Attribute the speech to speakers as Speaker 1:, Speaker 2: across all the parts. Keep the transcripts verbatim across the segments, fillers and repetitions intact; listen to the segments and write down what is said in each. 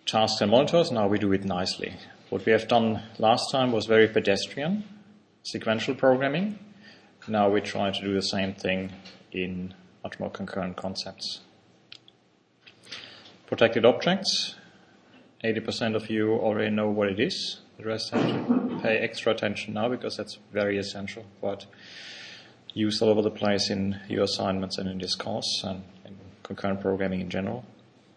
Speaker 1: tasks and monitors. Now we do it nicely. What we have done last time was very pedestrian, sequential programming. Now we try to do the same thing in much more concurrent concepts. Protected objects. eighty percent of you already know what it is. The rest have to pay extra attention now because that's very essential, quite used all over the place in your assignments and in this course and in concurrent programming in general.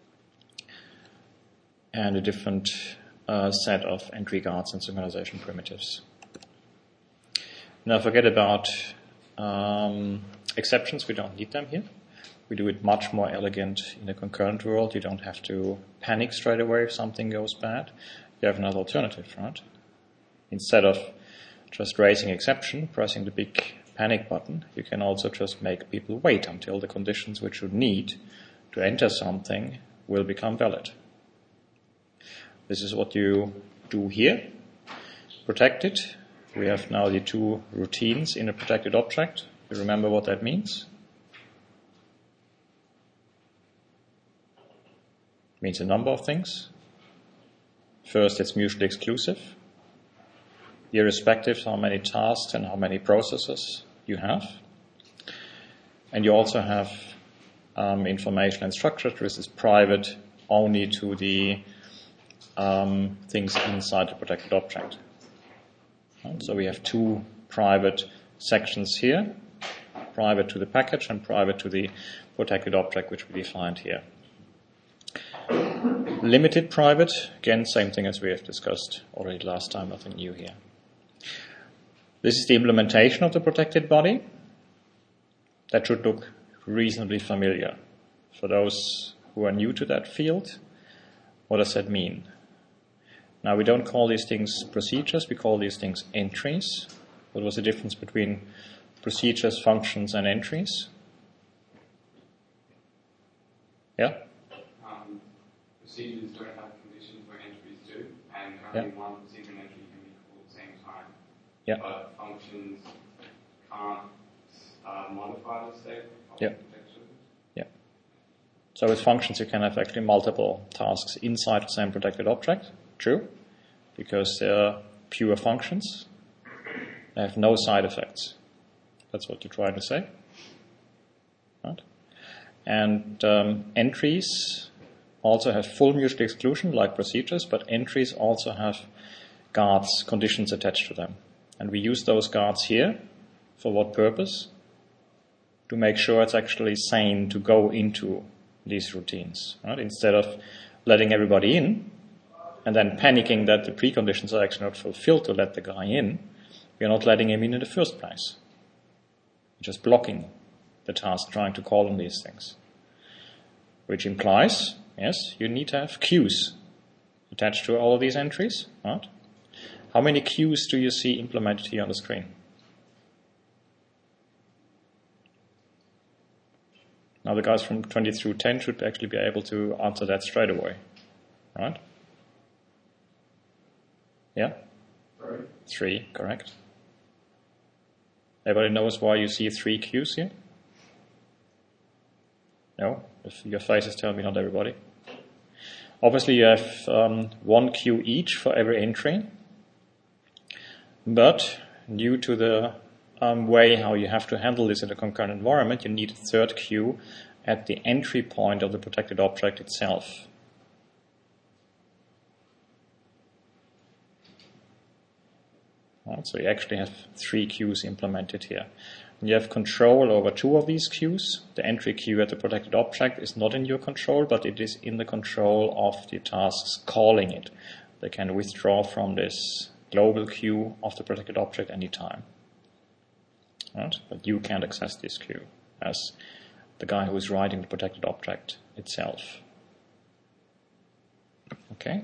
Speaker 1: And a different uh, set of entry guards and synchronization primitives. Now forget about um, exceptions. We don't need them here. We do it much more elegant in a concurrent world. You don't have to panic straight away if something goes bad. You have another alternative, right? Instead of just raising exception, pressing the big panic button, you can also just make people wait until the conditions which you need to enter something will become valid. This is what you do here. Protected. We have now the two routines in a protected object. You remember what that means? It means a number of things. First, it's mutually exclusive, irrespective of how many tasks and how many processes you have. And you also have um, information and structure. This is private only to the um, things inside the protected object. And so we have two private sections here, private to the package and private to the protected object, which we defined here. Limited private, again, same thing as we have discussed already last time, nothing new here. This is the implementation of the protected body. That should look reasonably familiar. For those who are new to that field, what does that mean? Now, we don't call these things procedures, we call these things entries. What was the difference between procedures, functions, and entries? Yeah?
Speaker 2: Procedures don't have conditions where entries do, and only yeah. one procedure and entry can be called at the same time.
Speaker 1: Yeah.
Speaker 2: But functions can't uh, modify the state of
Speaker 1: yeah.
Speaker 2: protection.
Speaker 1: Yeah. So with functions you can have actually multiple tasks inside the same protected object. True. Because they're pure functions. They have no side effects. That's what you're trying to say. Right? And um, entries also have full mutual exclusion like procedures, but entries also have guards, conditions attached to them. And we use those guards here for what purpose? To make sure it's actually sane to go into these routines. Right? Instead of letting everybody in and then panicking that the preconditions are actually not fulfilled to let the guy in, we're not letting him in in the first place. We're just blocking the task trying to call on these things. Which implies, yes, you need to have queues attached to all of these entries, right? How many queues do you see implemented here on the screen? Now the guys from twenty through ten should actually be able to answer that straight away, right? Yeah?
Speaker 2: Three.
Speaker 1: Three, correct. Everybody knows why you see three queues here? No? If your faces tell me not everybody. Obviously you have um, one queue each for every entry, but due to the um, way how you have to handle this in a concurrent environment, you need a third queue at the entry point of the protected object itself. Right, so you actually have three queues implemented here. You have control over two of these queues. The entry queue at the protected object is not in your control, but it is in the control of the tasks calling it. They can withdraw from this global queue of the protected object anytime. Right? But you can't access this queue as the guy who is writing the protected object itself. Okay?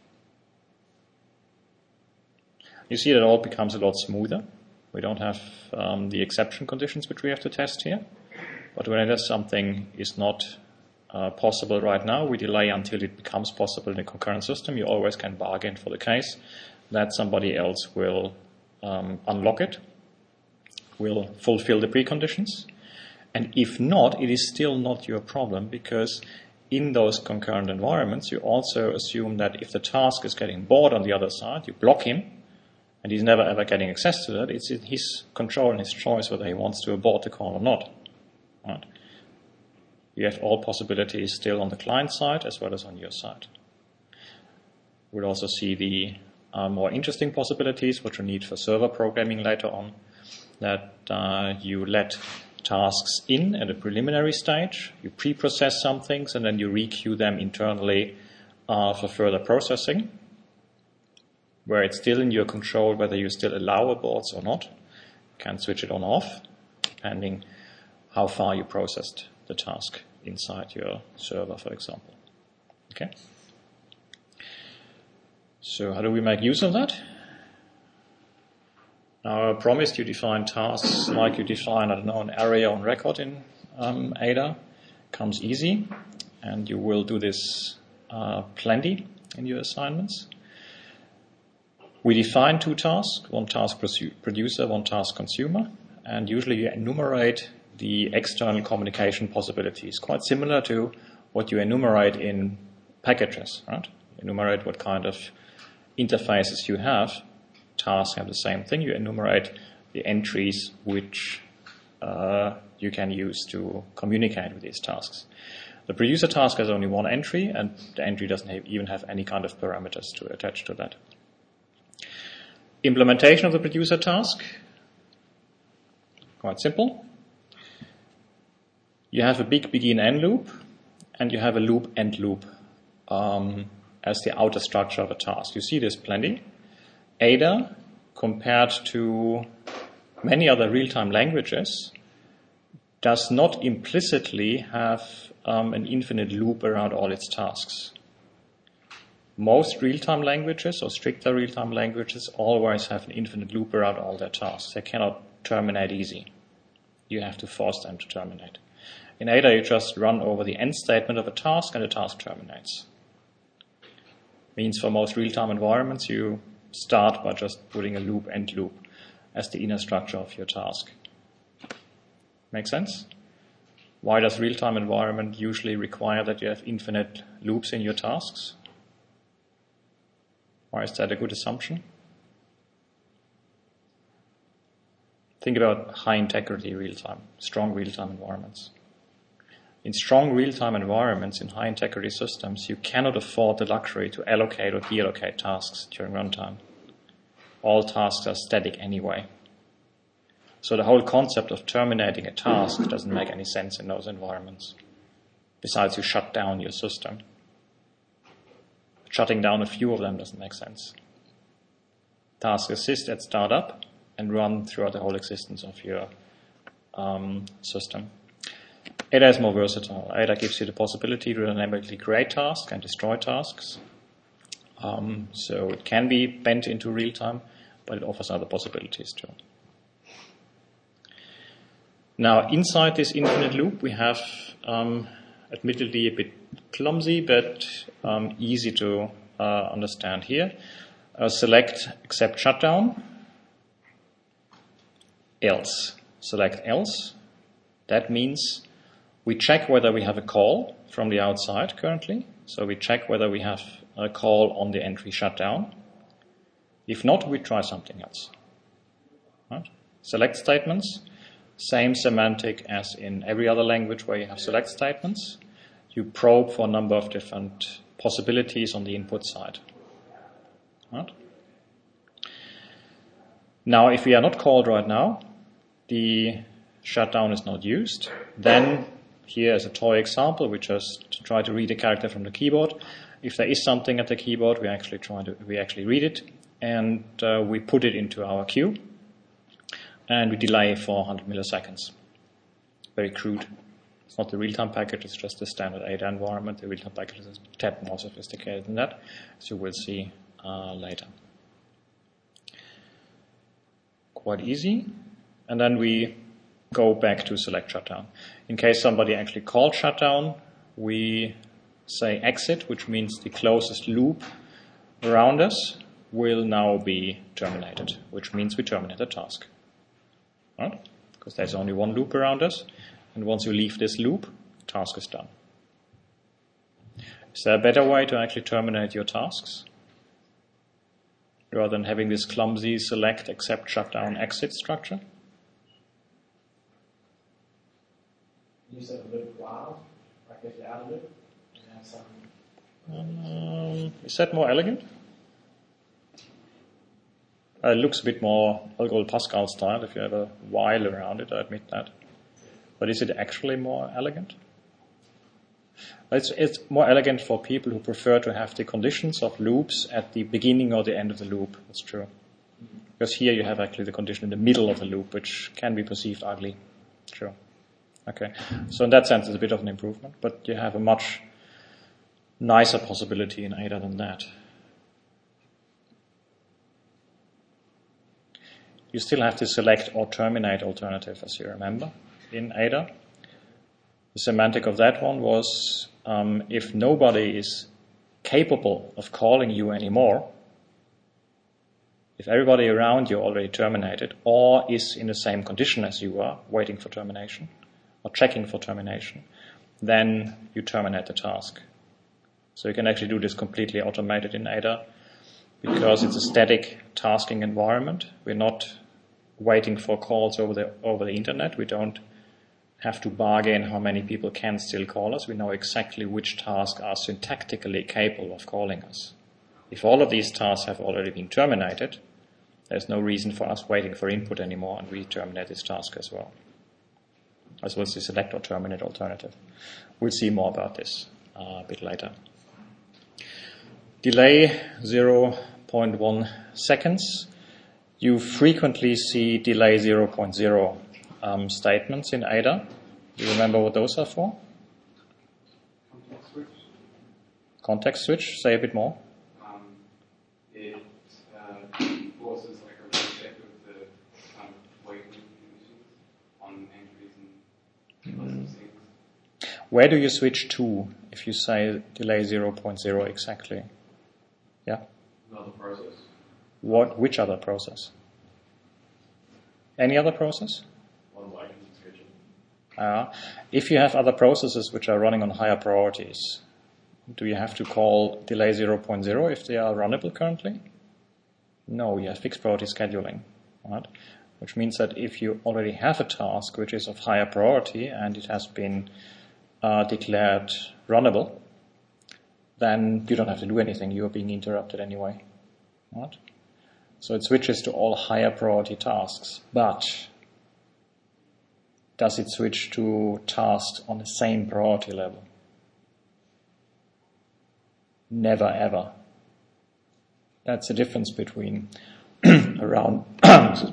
Speaker 1: You see that it all becomes a lot smoother. We don't have um, the exception conditions which we have to test here. But whenever something is not uh, possible right now, we delay until it becomes possible in a concurrent system. You always can bargain for the case that somebody else will um, unlock it, will fulfill the preconditions. And if not, it is still not your problem, because in those concurrent environments, you also assume that if the task is getting bored on the other side, you block him, and he's never ever getting access to that. It's in his control and his choice whether he wants to abort the call or not. Right? You have all possibilities still on the client side as well as on your side. We'll also see the uh, more interesting possibilities, which we need for server programming later on, that uh, you let tasks in at a preliminary stage, you pre-process some things, and then you re-queue them internally uh, for further processing, where it's still in your control whether you still allow aborts or not. You can switch it on or off, depending how far you processed the task inside your server, for example. Okay. So how do we make use of that? Now, I promised you define tasks like you define, I don't know, an area on record in um, Ada. Comes easy, and you will do this uh, plenty in your assignments. We define two tasks, one task producer, one task consumer, and usually you enumerate the external communication possibilities, quite similar to what you enumerate in packages, right? Enumerate what kind of interfaces you have. Tasks have the same thing. You enumerate the entries which uh, you can use to communicate with these tasks. The producer task has only one entry, and the entry doesn't have, even have any kind of parameters to attach to that. Implementation of the producer task, quite simple. You have a big begin-end loop, and you have a loop-end loop um, as the outer structure of a task. You see this plenty. Ada, compared to many other real-time languages, does not implicitly have um, an infinite loop around all its tasks. Most real-time languages, or stricter real-time languages, always have an infinite loop around all their tasks. They cannot terminate easy. You have to force them to terminate. In Ada, you just run over the end statement of a task, and the task terminates. Means for most real-time environments, you start by just putting a loop end loop as the inner structure of your task. Make sense? Why does real-time environment usually require that you have infinite loops in your tasks? Why is that a good assumption? Think about high integrity real-time, strong real-time environments. In strong real-time environments, in high integrity systems, you cannot afford the luxury to allocate or deallocate tasks during runtime. All tasks are static anyway. So the whole concept of terminating a task doesn't make any sense in those environments. Besides, you shut down your system. Shutting down a few of them doesn't make sense. Tasks exist at startup and run throughout the whole existence of your um, system. Ada is more versatile. Ada gives you the possibility to dynamically create tasks and destroy tasks. Um, so it can be bent into real time, but it offers other possibilities too. Now, inside this infinite loop, we have, um, admittedly a bit clumsy, but um, easy to uh, understand here. Uh, select except shutdown, else. Select else. That means we check whether we have a call from the outside currently. So we check whether we have a call on the entry shutdown. If not, we try something else. Right? Select statements. Same semantic as in every other language where you have select statements. You probe for a number of different possibilities on the input side. Right? Now, if we are not called right now, the shutdown is not used. Then, here is a toy example. We just try to read a character from the keyboard. If there is something at the keyboard, we actually try to we actually read it, and uh, we put it into our queue. And we delay for one hundred milliseconds. Very crude. It's not the real-time package, it's just the standard Ada environment. The real-time package is a tad more sophisticated than that, as you will see uh, later. Quite easy. And then we go back to select shutdown. In case somebody actually called shutdown, we say exit, which means the closest loop around us will now be terminated, which means we terminate the task. Right? Because there's only one loop around us, and once you leave this loop, the task is done. Is there a better way to actually terminate your tasks? Rather than having this clumsy select, accept, shutdown, exit structure?
Speaker 3: You said a loop while, like if you're out of loop, you have some.
Speaker 1: Um, is that more elegant? Uh, it looks a bit more Algol Pascal style if you have a while around it, I admit that. But is it actually more elegant? It's, it's more elegant for people who prefer to have the conditions of loops at the beginning or the end of the loop. That's true. Mm-hmm. Because here you have actually the condition in the middle of the loop, which can be perceived ugly. True. Okay. So in that sense, it's a bit of an improvement, but you have a much nicer possibility in Ada than that. You still have to select or terminate alternative, as you remember, in Ada. The semantic of that one was um, if nobody is capable of calling you anymore, if everybody around you already terminated or is in the same condition as you are, waiting for termination or checking for termination, then you terminate the task. So you can actually do this completely automated in Ada because it's a static tasking environment. We're not waiting for calls over the over the internet. We don't have to bargain how many people can still call us. We know exactly which tasks are syntactically capable of calling us. If all of these tasks have already been terminated, there's no reason for us waiting for input anymore, and we terminate this task as well. As well as the select or terminate alternative. We'll see more about this uh, a bit later. Delay zero point one seconds. You frequently see delay zero point zero um, statements in Ada. Do you remember what those are for?
Speaker 2: Context switch.
Speaker 1: Context switch. Say a bit more.
Speaker 2: Um, it uh, forces like a reset of the kind of waiting conditions on entries and lots of things.
Speaker 1: Where do you switch to if you say delay zero point zero exactly? Yeah?
Speaker 2: Another process.
Speaker 1: What? Which other process? Any other process?
Speaker 2: One waiting schedule.
Speaker 1: Uh, if you have other processes which are running on higher priorities, do you have to call delay zero point zero if they are runnable currently? No, you have fixed priority scheduling, right? Which means that if you already have a task which is of higher priority and it has been uh, declared runnable, then you don't have to do anything. You are being interrupted anyway, right? So it switches to all higher priority tasks, but does it switch to tasks on the same priority level? Never ever. That's the difference between around excuse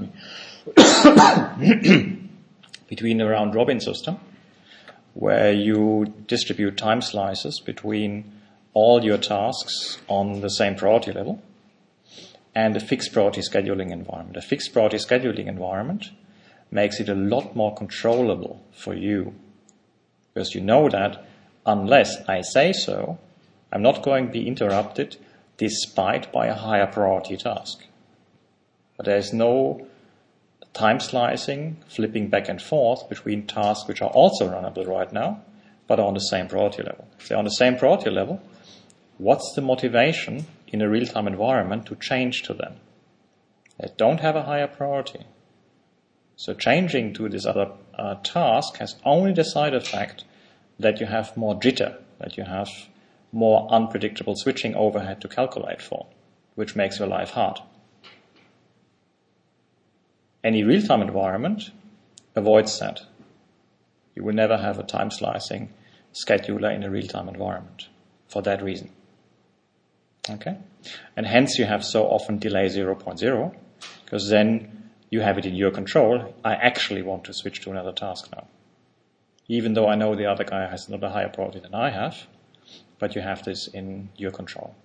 Speaker 1: me between a round robin system, where you distribute time slices between all your tasks on the same priority level, and a fixed priority scheduling environment. A fixed priority scheduling environment makes it a lot more controllable for you, because you know that unless I say so, I'm not going to be interrupted despite by a higher priority task. But there is no time slicing, flipping back and forth between tasks which are also runnable right now, but are on the same priority level. If they're on the same priority level, what's the motivation in a real-time environment to change to them? They don't have a higher priority. So changing to this other uh, task has only the side effect that you have more jitter, that you have more unpredictable switching overhead to calculate for, which makes your life hard. Any real-time environment avoids that. You will never have a time slicing scheduler in a real-time environment for that reason. Okay? And hence you have so often delay zero point zero, because then you have it in your control. I actually want to switch to another task now. Even though I know the other guy has not a higher priority than I have, but you have this in your control.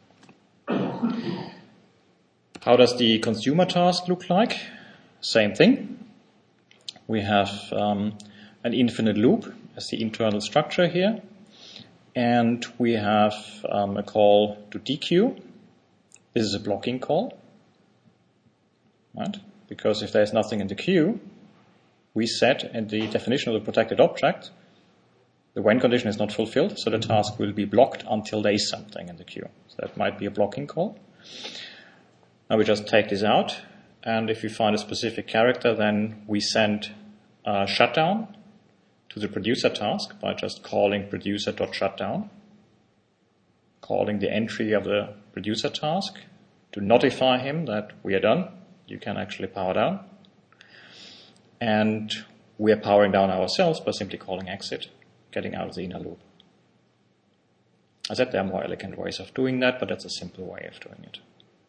Speaker 1: How does the consumer task look like? Same thing. We have um, an infinite loop as the internal structure here. And we have um, a call to D Q. This is a blocking call, right? Because if there's nothing in the queue, we set in the definition of the protected object The when condition is not fulfilled, so the task will be blocked until there is something in the queue. So that might be a blocking call. Now we just take this out, and if we find a specific character, then we send a shutdown to the producer task by just calling producer.shutdown, calling the entry of the producer task to notify him that we are done. You can actually power down. And we are powering down ourselves by simply calling exit, getting out of the inner loop. I said there are more elegant ways of doing that, but that's a simple way of doing it.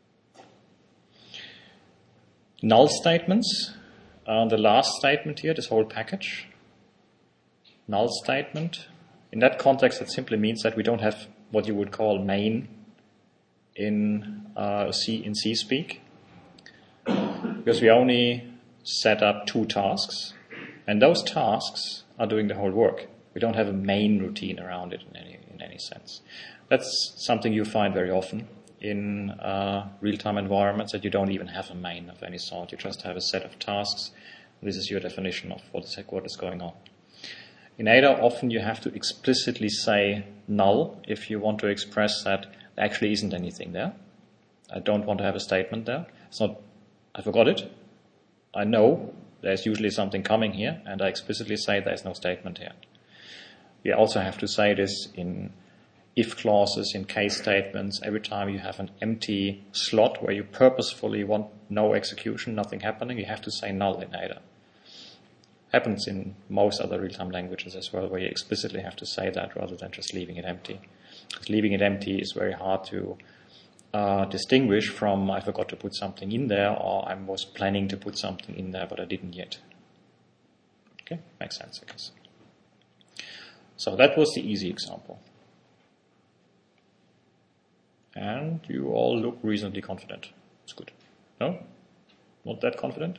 Speaker 1: Null statements, uh, the last statement here, this whole package. Null statement. In that context, it simply means that we don't have what you would call main in uh, C in C speak, because we only set up two tasks, and those tasks are doing the whole work. We don't have a main routine around it in any in any sense. That's something you find very often in uh, real-time environments, that you don't even have a main of any sort. You just have a set of tasks. This is your definition of what is, what is going on. In Ada, often you have to explicitly say null if you want to express that there actually isn't anything there. I don't want to have a statement there. It's not, I forgot it. I know there's usually something coming here, and I explicitly say there's no statement here. We also have to say this in if clauses, in case statements. Every time you have an empty slot where you purposefully want no execution, nothing happening, you have to say null in Ada. Happens in most other real-time languages as well, where you explicitly have to say that rather than just leaving it empty. Because leaving it empty is very hard to uh, distinguish from I forgot to put something in there, or I was planning to put something in there but I didn't yet. Okay, makes sense, I guess. So that was the easy example. And you all look reasonably confident. It's good. No? Not that confident?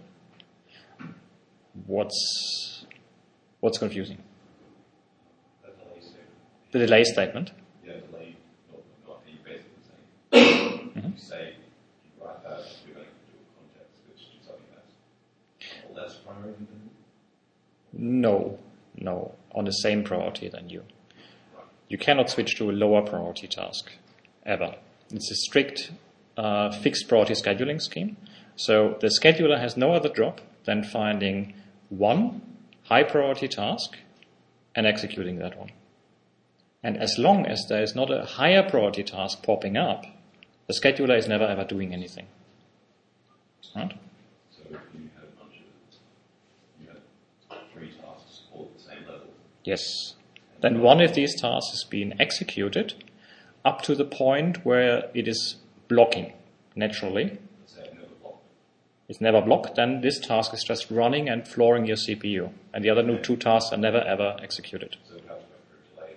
Speaker 1: What's what's confusing?
Speaker 4: The delay statement.
Speaker 1: The delay statement?
Speaker 4: Yeah, delay, not, not you basically saying, mm-hmm. you say, you write that, you're going to do a context which do something that's less priority than you?
Speaker 1: No, no, on the same priority than you. Right. You cannot switch to a lower priority task, ever. It's a strict uh, fixed priority scheduling scheme. So the scheduler has no other job than finding one high priority task and executing that one. And as long as there is not a higher priority task popping up, the scheduler is never ever doing anything. Right?
Speaker 4: So if you had a bunch of, you had three tasks all at the same level.
Speaker 1: Yes. Then one of these tasks is being executed up to the point where it is blocking naturally. It's never blocked, then this task is just running and flooring your C P U. And the other new two tasks are never ever executed.
Speaker 4: So how to delay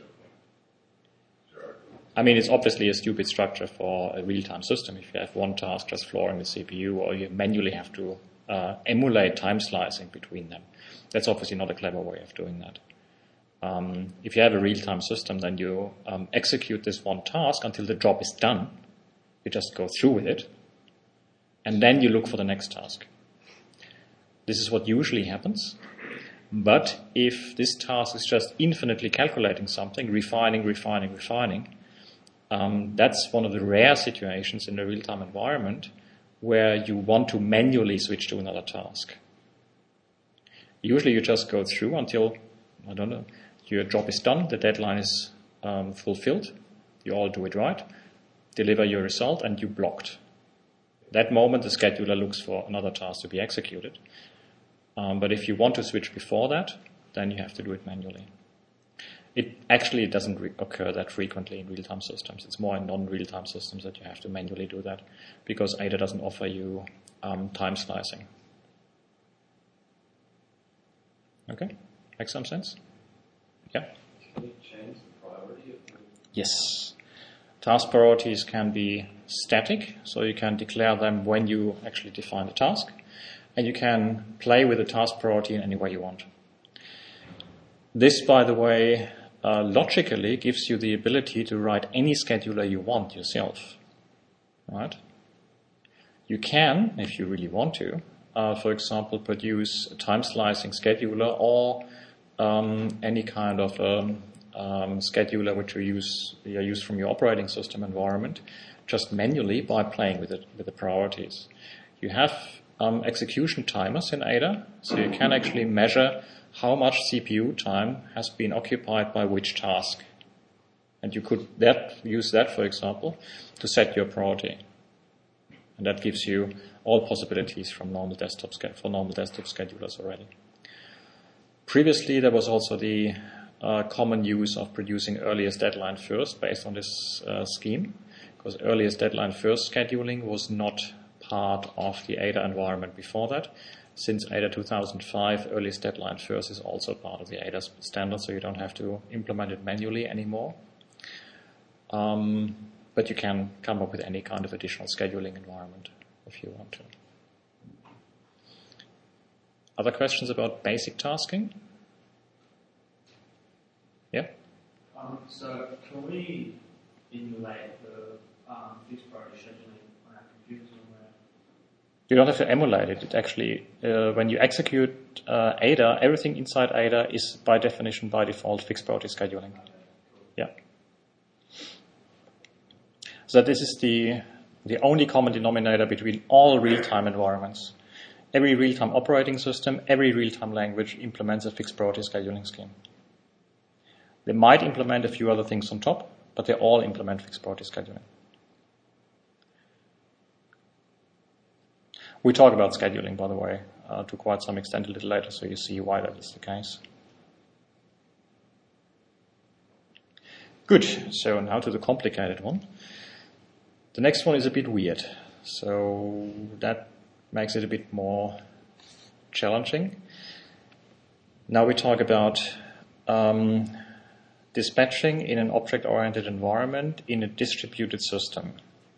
Speaker 4: zero.
Speaker 1: I mean, it's obviously a stupid structure for a real-time system. If you have one task just flooring the C P U, or you manually have to uh, emulate time slicing between them. That's obviously not a clever way of doing that. Um, if you have a real-time system, then you um, execute this one task until the job is done. You just go through with it. And then you look for the next task. This is what usually happens. But if this task is just infinitely calculating something, refining, refining, refining, um, that's one of the rare situations in a real-time environment where you want to manually switch to another task. Usually you just go through until, I don't know, your job is done, the deadline is um, fulfilled, you all do it right, deliver your result, and you blocked. That moment, the scheduler looks for another task to be executed. Um, but if you want to switch before that, then you have to do it manually. It actually doesn't re- occur that frequently in real-time systems. It's more in non-real-time systems that you have to manually do that, because Ada doesn't offer you um, time slicing. Okay? Makes some sense? Yeah?
Speaker 2: Can you change the priority of the...
Speaker 1: Yes. Task priorities can be static, so you can declare them when you actually define the task, and you can play with the task priority in any way you want. This, by the way, uh, logically gives you the ability to write any scheduler you want yourself. Right? You can, if you really want to, uh, for example, produce a time slicing scheduler or um, any kind of um, um, scheduler which you use you use from your operating system environment, just manually by playing with it with the priorities. You have um, execution timers in Ada, so you can actually measure how much C P U time has been occupied by which task, and you could that use that, for example, to set your priority, and that gives you all possibilities from normal desktop for normal desktop schedulers already. Previously, there was also the uh, common use of producing earliest deadline first based on this uh, scheme, because earliest deadline first scheduling was not part of the Ada environment before that. Since Ada two thousand five, earliest deadline first is also part of the Ada standard, so you don't have to implement it manually anymore. Um, but you can come up with any kind of additional scheduling environment if you want to. Other questions about basic tasking? Yeah?
Speaker 5: Um, so can we emulate the um, fixed priority scheduling on our computers when we're...
Speaker 1: You don't have to emulate it. It actually, uh, when you execute uh, Ada, everything inside Ada is by definition, by default, fixed priority scheduling. Yeah. So this is the the only common denominator between all real-time environments. Every real-time operating system, every real-time language implements a fixed priority scheduling scheme. They might implement a few other things on top, but they all implement fixed priority scheduling. We talk about scheduling, by the way, uh, to quite some extent a little later, so you see why that is the case. Good, so now to the complicated one. The next one is a bit weird, so that makes it a bit more challenging. Now we talk about um, dispatching in an object-oriented environment in a distributed system.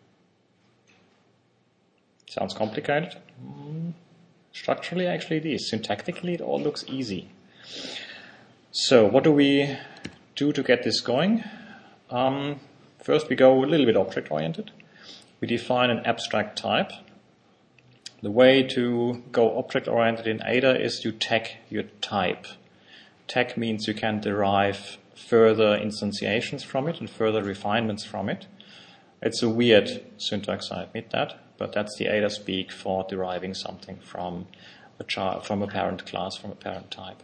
Speaker 1: Sounds complicated? Mm, structurally, actually it is. Syntactically, it all looks easy. So what do we do to get this going? Um, first, we go a little bit object-oriented. We define an abstract type. The way to go object-oriented in Ada is you tag your type. Tag means you can derive further instantiations from it and further refinements from it. It's a weird syntax, I admit that, but that's the Ada speak for deriving something from a child, from a parent class, from a parent type.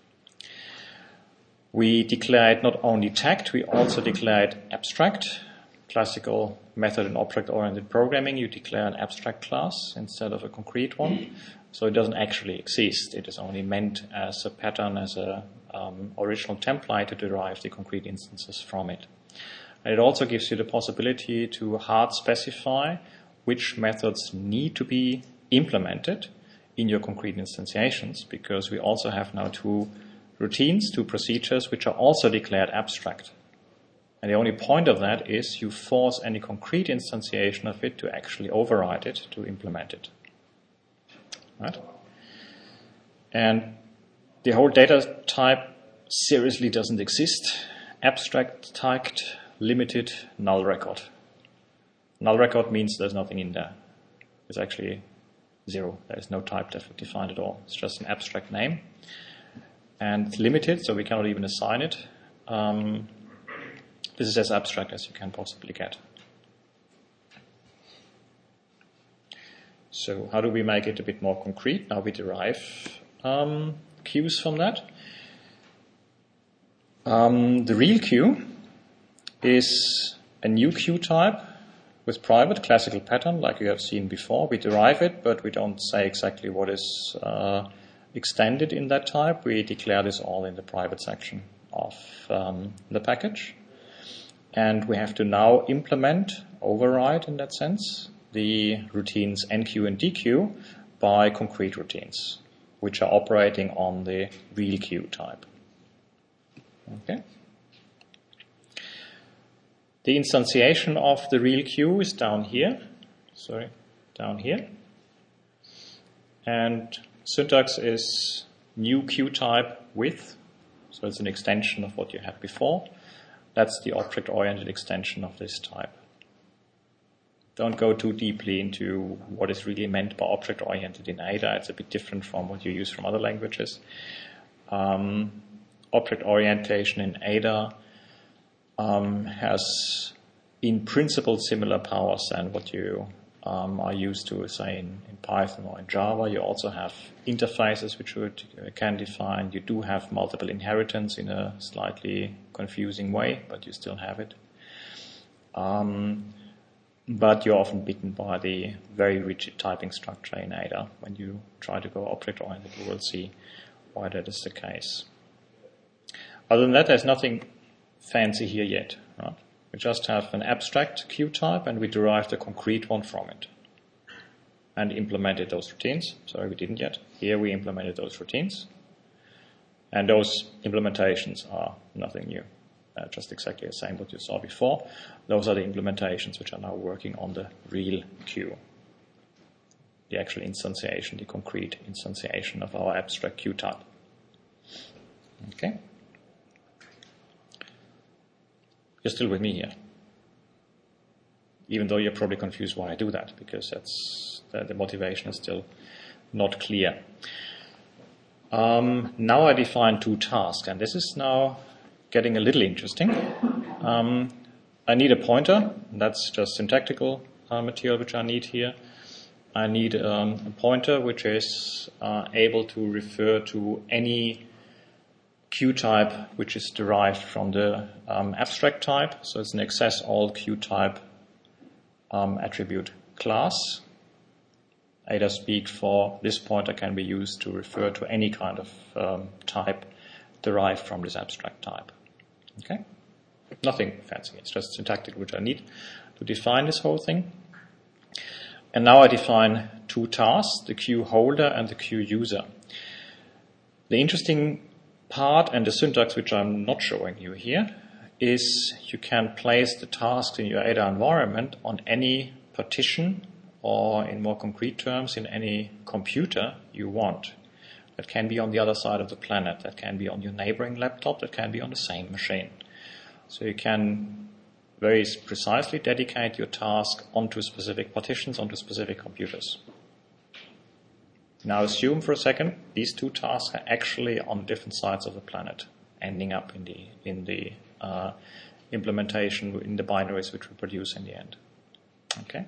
Speaker 1: We declare it not only tagged, we also declare it abstract. Classical method in object-oriented programming, you declare an abstract class instead of a concrete one. So it doesn't actually exist. It is only meant as a pattern, as a um, original template to derive the concrete instances from it. And it also gives you the possibility to hard specify which methods need to be implemented in your concrete instantiations, because we also have now two routines, two procedures, which are also declared abstract. And the only point of that is you force any concrete instantiation of it to actually override it, to implement it. Right? And the whole data type seriously doesn't exist. Abstract, tagged, limited, null record. Null record means there's nothing in there. It's actually zero. There is no type defined at all. It's just an abstract name. And it's limited, so we cannot even assign it. Um, this is as abstract as you can possibly get. So how do we make it a bit more concrete? Now we derive um, queues from that. Um, the real queue is a new queue type with private classical pattern like you have seen before. We derive it, but we don't say exactly what is uh, extended in that type. We declare this all in the private section of um, the package. And we have to now implement, override in that sense, the routines N Q and D Q by concrete routines, which are operating on the real queue type. Okay. The instantiation of the real queue is down here. Sorry, down here. And syntax is new queue type with, so it's an extension of what you had before. That's the object-oriented extension of this type. Don't go too deeply into what is really meant by object-oriented in Ada. It's a bit different from what you use from other languages. Um, object orientation in Ada um, has, in principle, similar powers than what you um, are used to, say, in, in Python or in Java. You also have interfaces which you uh, can define. You do have multiple inheritance in a slightly confusing way, but you still have it. Um, but you're often bitten by the very rigid typing structure in Ada. When you try to go object-oriented, you will see why that is the case. Other than that, there's nothing fancy here yet. Right? We just have an abstract Q type, and we derived a concrete one from it and implemented those routines. Sorry, we didn't yet. Here we implemented those routines, and those implementations are nothing new. Uh, just exactly the same what you saw before. Those are the implementations which are now working on the real Q, the actual instantiation, the concrete instantiation of our abstract Q type. Okay? You're still with me here, even though you're probably confused why I do that, because that's the, the motivation is still not clear. Um, now I define two tasks, and this is now getting a little interesting. Um, I need a pointer. That's just syntactical uh, material which I need here. I need um, a pointer which is uh, able to refer to any Q type which is derived from the um, abstract type. So it's an access all Q type um, attribute class. Ada speak for this pointer can be used to refer to any kind of um, type derived from this abstract type. Okay? Nothing fancy. It's just syntactic which I need to define this whole thing. And now I define two tasks, the Q holder and the Q user. The interesting part and the syntax which I'm not showing you here is you can place the tasks in your Ada environment on any partition, or in more concrete terms, in any computer you want. That can be on the other side of the planet. That can be on your neighboring laptop. That can be on the same machine. So you can very precisely dedicate your task onto specific partitions, onto specific computers. Now assume for a second these two tasks are actually on different sides of the planet, ending up in the in the uh, implementation in the binaries which we produce in the end. Okay.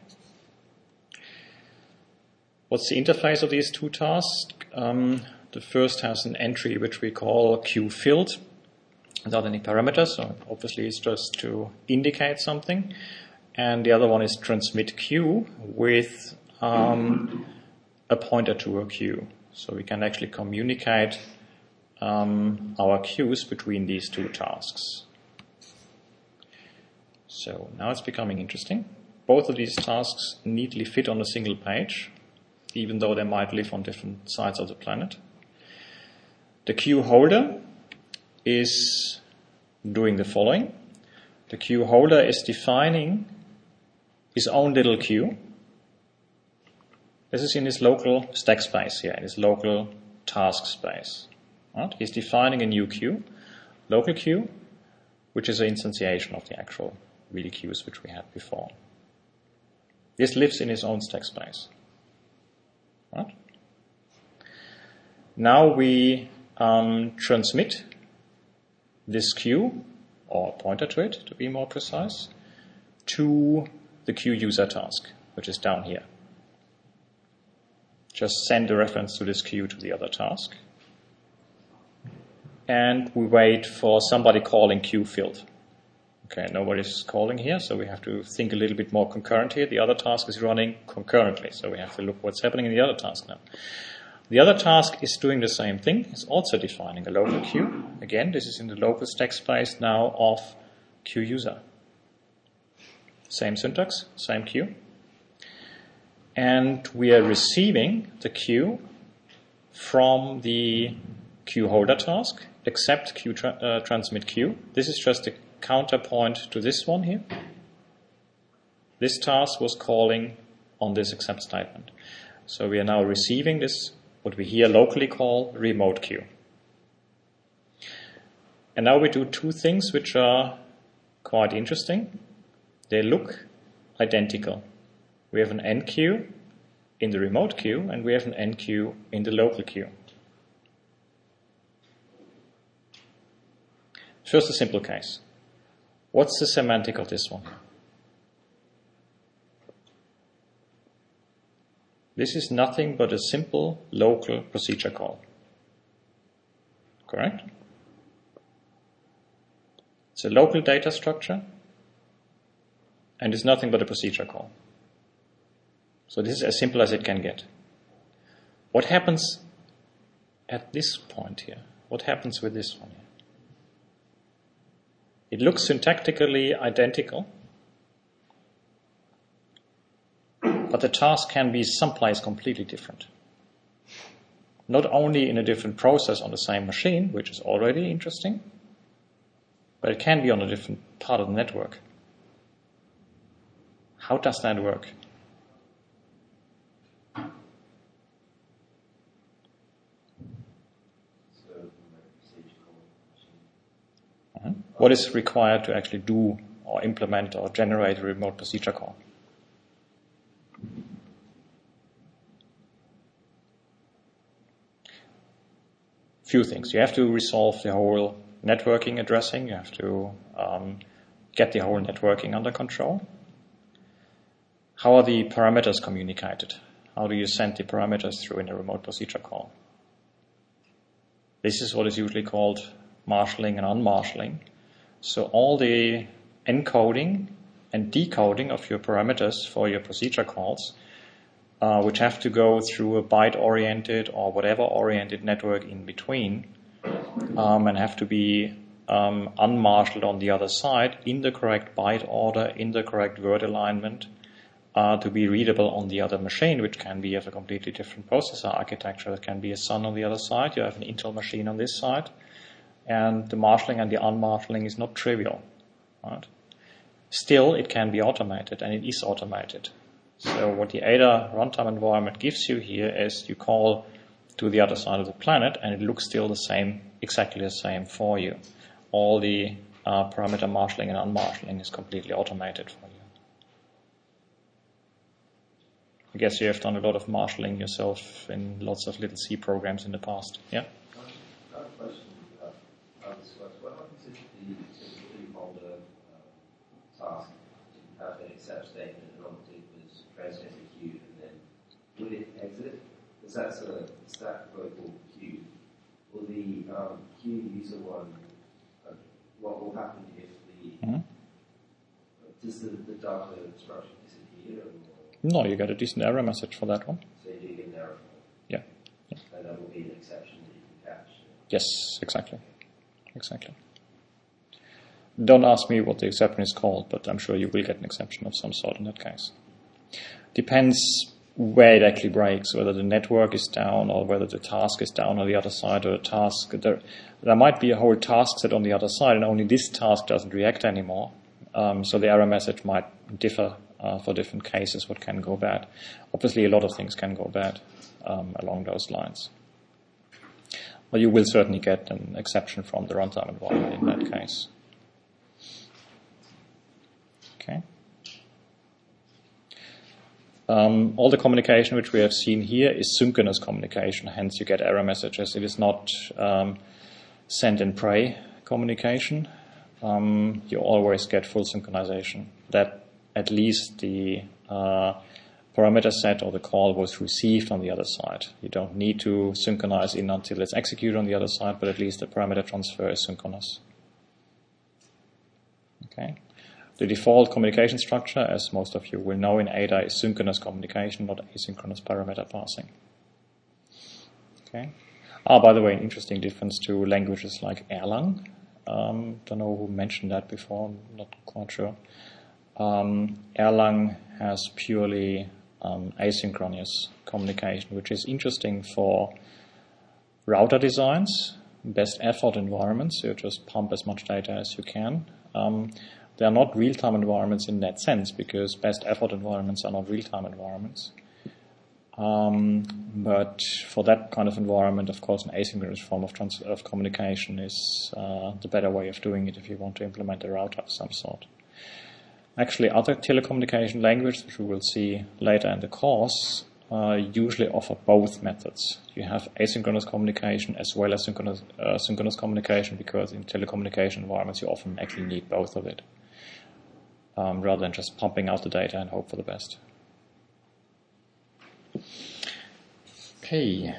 Speaker 1: What's the interface of these two tasks? Um, the first has an entry which we call QFilled without any parameters, so obviously it's just to indicate something. And the other one is transmit Q with um, a pointer to a Q. So we can actually communicate um, our queues between these two tasks. So now it's becoming interesting. Both of these tasks neatly fit on a single page, even though they might live on different sides of the planet. The Q holder is doing the following. The Q holder is defining his own little queue. This is in his local stack space here, in his local task space. Right? He's defining a new queue, local queue, which is an instantiation of the actual real queues which we had before. This lives in his own stack space. Right? Now we um, transmit this queue, or pointer to it, to be more precise, to the Q user task, which is down here. Just send a reference to this queue to the other task. And we wait for somebody calling QFilled. Okay, nobody's calling here, so we have to think a little bit more concurrent here. The other task is running concurrently, so we have to look what's happening in the other task now. The other task is doing the same thing. It's also defining a local queue. Again, this is in the local stack space now of Q user. Same syntax, same queue. And we are receiving the queue from the Q holder task, except Q tra- uh, transmit queue. This is just a counterpoint to this one here. This task was calling on this accept statement. So we are now receiving this, what we here locally call remote queue. And now we do two things which are quite interesting. They look identical. We have an N queue in the remote queue, and we have an N queue in the local queue. First, a simple case. What's the semantic of this one? This is nothing but a simple local procedure call. Correct? It's a local data structure, and it's nothing but a procedure call. So this is as simple as it can get. What happens at this point here? What happens with this one here? It looks syntactically identical, but the task can be someplace completely different. Not only in a different process on the same machine, which is already interesting, but it can be on a different part of the network. How does that work? Uh-huh. What is required to actually do or implement or generate a remote procedure call? Few things. You have to resolve the whole networking addressing. You have to um, get the whole networking under control. How are the parameters communicated? How do you send the parameters through in a remote procedure call? This is what is usually called marshalling and unmarshalling. So all the encoding and decoding of your parameters for your procedure calls, uh, which have to go through a byte-oriented or whatever-oriented network in between, um, and have to be um, unmarshaled on the other side in the correct byte order, in the correct word alignment, uh, to be readable on the other machine, which can be of a completely different processor architecture. It can be a Sun on the other side. You have an Intel machine on this side. And the marshalling and the unmarshalling is not trivial. Right? Still, it can be automated, and it is automated. So what the A D A runtime environment gives you here is you call to the other side of the planet, and it looks still the same, exactly the same for you. All the uh, parameter marshalling and unmarshalling is completely automated for you. I guess you have done a lot of marshalling yourself in lots of little C programs in the past. Yeah?
Speaker 4: I have a question about how this works. What happens if the folder task have an accept statement and object was translated to queue, and then would it exit? Because that's a stack local queue. Will the um, queue user one, uh, what will happen if the,
Speaker 1: Mm-hmm.
Speaker 4: does the, the data structure disappear? Or?
Speaker 1: No, you get a decent error message for that one.
Speaker 4: So you do get an error.
Speaker 1: Yeah. yeah.
Speaker 4: And that will be an exception that you can catch.
Speaker 1: Yes, exactly. Exactly. Don't ask me what the exception is called, but I'm sure you will get an exception of some sort in that case. Depends where it actually breaks, whether the network is down or whether the task is down on the other side, or the task, there, there might be a whole task set on the other side and only this task doesn't react anymore. Um, so the error message might differ uh, for different cases, what can go bad. Obviously a lot of things can go bad um, along those lines. But you will certainly get an exception from the runtime environment in that case. Okay. Um, all the communication which we have seen here is synchronous communication, hence you get error messages. It is not um, send and pray communication. Um, you always get full synchronization. That at least the uh, parameter set or the call was received on the other side. You don't need to synchronize in until it's executed on the other side, but at least the parameter transfer is synchronous. Okay. The default communication structure, as most of you will know in A D A, is synchronous communication, not asynchronous parameter passing. Okay. Ah, by the way, an interesting difference to languages like Erlang. Um, don't know who mentioned that before, I'm not quite sure. Um, Erlang has purely um, asynchronous communication, which is interesting for router designs, best effort environments, so you just pump as much data as you can. Um, They are not real-time environments in that sense, because best effort environments are not real-time environments. Um, but for that kind of environment, of course, an asynchronous form of, trans- of communication is uh, the better way of doing it if you want to implement a router of some sort. Actually, other telecommunication languages, which we will see later in the course, uh, usually offer both methods. You have asynchronous communication as well as synchronous, uh, synchronous communication, because in telecommunication environments you often actually need both of it, um, rather than just pumping out the data and hope for the best. Okay,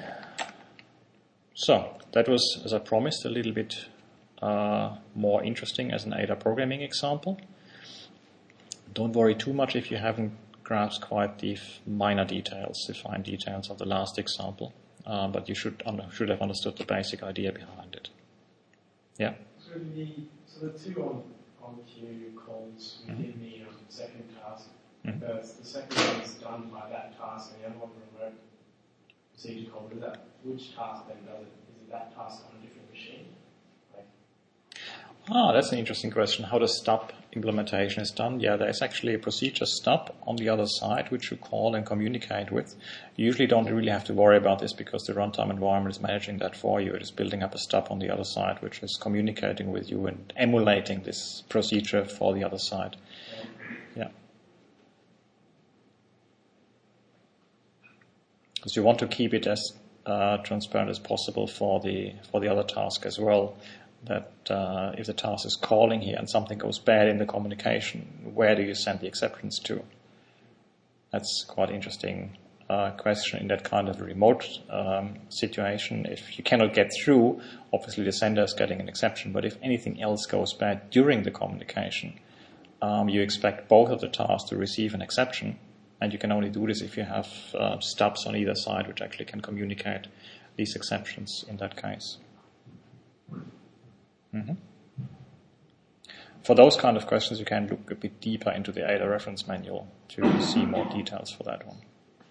Speaker 1: so that was, as I promised, a little bit uh, more interesting as an A D A programming example. Don't worry too much if you haven't grasped quite the minor details, the fine details of the last example, uh, but you should under, should have understood the basic idea behind it. Yeah.
Speaker 3: So the so the two on on queue calls within mm-hmm. the um, second task. Mm-hmm. The, the second one is done by that task, and the other one remote procedure call. Is that which task then does it? Is it that task on a different machine? Like,
Speaker 1: ah, that's an interesting question. How the stub implementation is done? Yeah, there is actually a procedure stub on the other side which you call and communicate with. You usually don't really have to worry about this because the runtime environment is managing that for you. It is building up a stub on the other side which is communicating with you and emulating this procedure for the other side. Yeah. Because you want to keep it as uh, transparent as possible for the for the other task as well. That uh, if the task is calling here and something goes bad in the communication, where do you send the exceptions to? That's quite an interesting uh, question in that kind of remote um, situation. If you cannot get through, obviously the sender is getting an exception, but if anything else goes bad during the communication, um, you expect both of the tasks to receive an exception, and you can only do this if you have uh, stubs on either side which actually can communicate these exceptions in that case. Mm-hmm. For those kind of questions, you can look a bit deeper into the A D A reference manual to see more details for that one.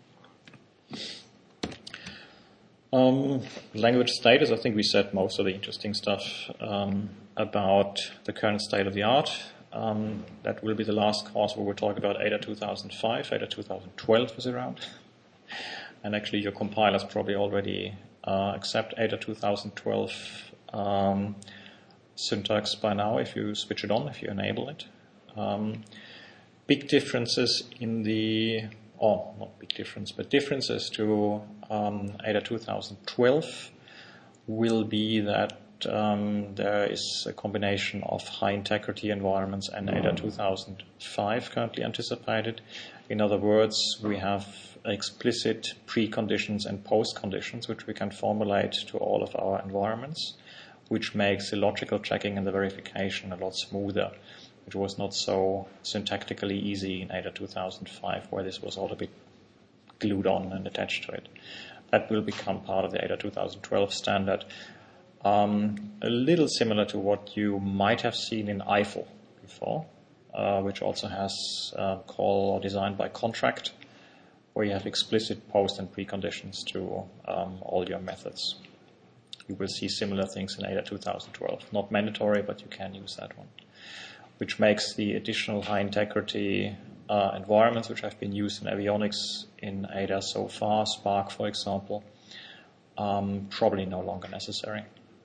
Speaker 1: Um, language status, I think we said most of the interesting stuff um, about the current state of the art. Um, that will be the last course where we'll talk about A D A two thousand five. A D A two thousand twelve is around. And actually your compilers probably already uh, accept A D A two thousand twelve um, syntax by now if you switch it on, if you enable it. Um, big differences in the, oh, not big difference, but differences to um, A D A two thousand twelve will be that um, there is a combination of high integrity environments and A D A two thousand five currently anticipated. In other words, we have explicit preconditions and post-conditions which we can formulate to all of our environments, which makes the logical checking and the verification a lot smoother, which was not so syntactically easy in A D A two thousand five, where this was all a bit glued on and attached to it. That will become part of the A D A two thousand twelve standard. Um, a little similar to what you might have seen in Eiffel before, uh, which also has uh, call or designed by contract, where you have explicit post and preconditions to um, all your methods. You will see similar things in A D A two thousand twelve. Not mandatory, but you can use that one, which makes the additional high integrity uh, environments which have been used in avionics in A D A so far, Spark for example, um, probably no longer necessary.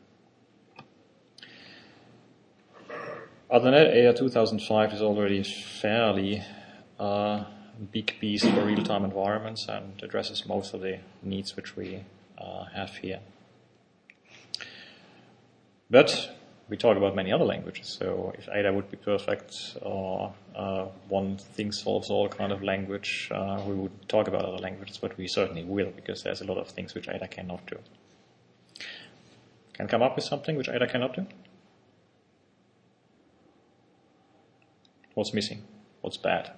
Speaker 1: Other than that, A D A two thousand five is already fairly uh, big beast for real-time environments and addresses most of the needs which we uh, have here. But we talk about many other languages, so if A D A would be perfect or uh, one thing solves all kind of language, uh, we would talk about other languages, but we certainly will, because there's a lot of things which A D A cannot do. Can come up with something which A D A cannot do? What's missing? What's bad?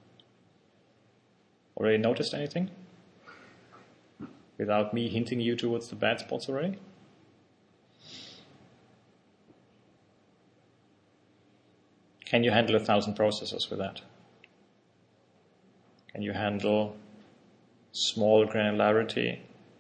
Speaker 1: Already noticed anything? Without me hinting you towards the bad spots already? Can you handle a thousand processors with that? Can you handle small granularity,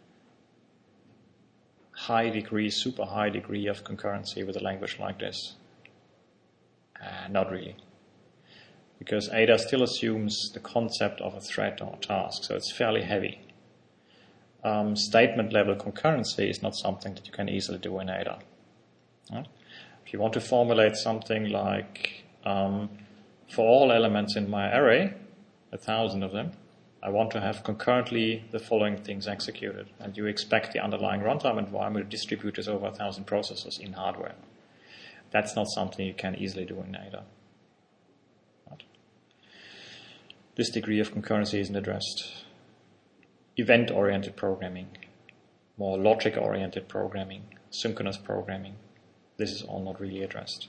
Speaker 1: high degree, super high degree of concurrency with a language like this? Uh, not really. Because A D A still assumes the concept of a thread or a task, so it's fairly heavy. Um, statement level concurrency is not something that you can easily do in A D A. Right? If you want to formulate something like, um, for all elements in my array, a thousand of them, I want to have concurrently the following things executed, and you expect the underlying runtime environment to distribute this over a thousand processors in hardware. That's not something you can easily do in Ada. Right. This degree of concurrency isn't addressed. Event-oriented programming, more logic-oriented programming, synchronous programming, this is all not really addressed.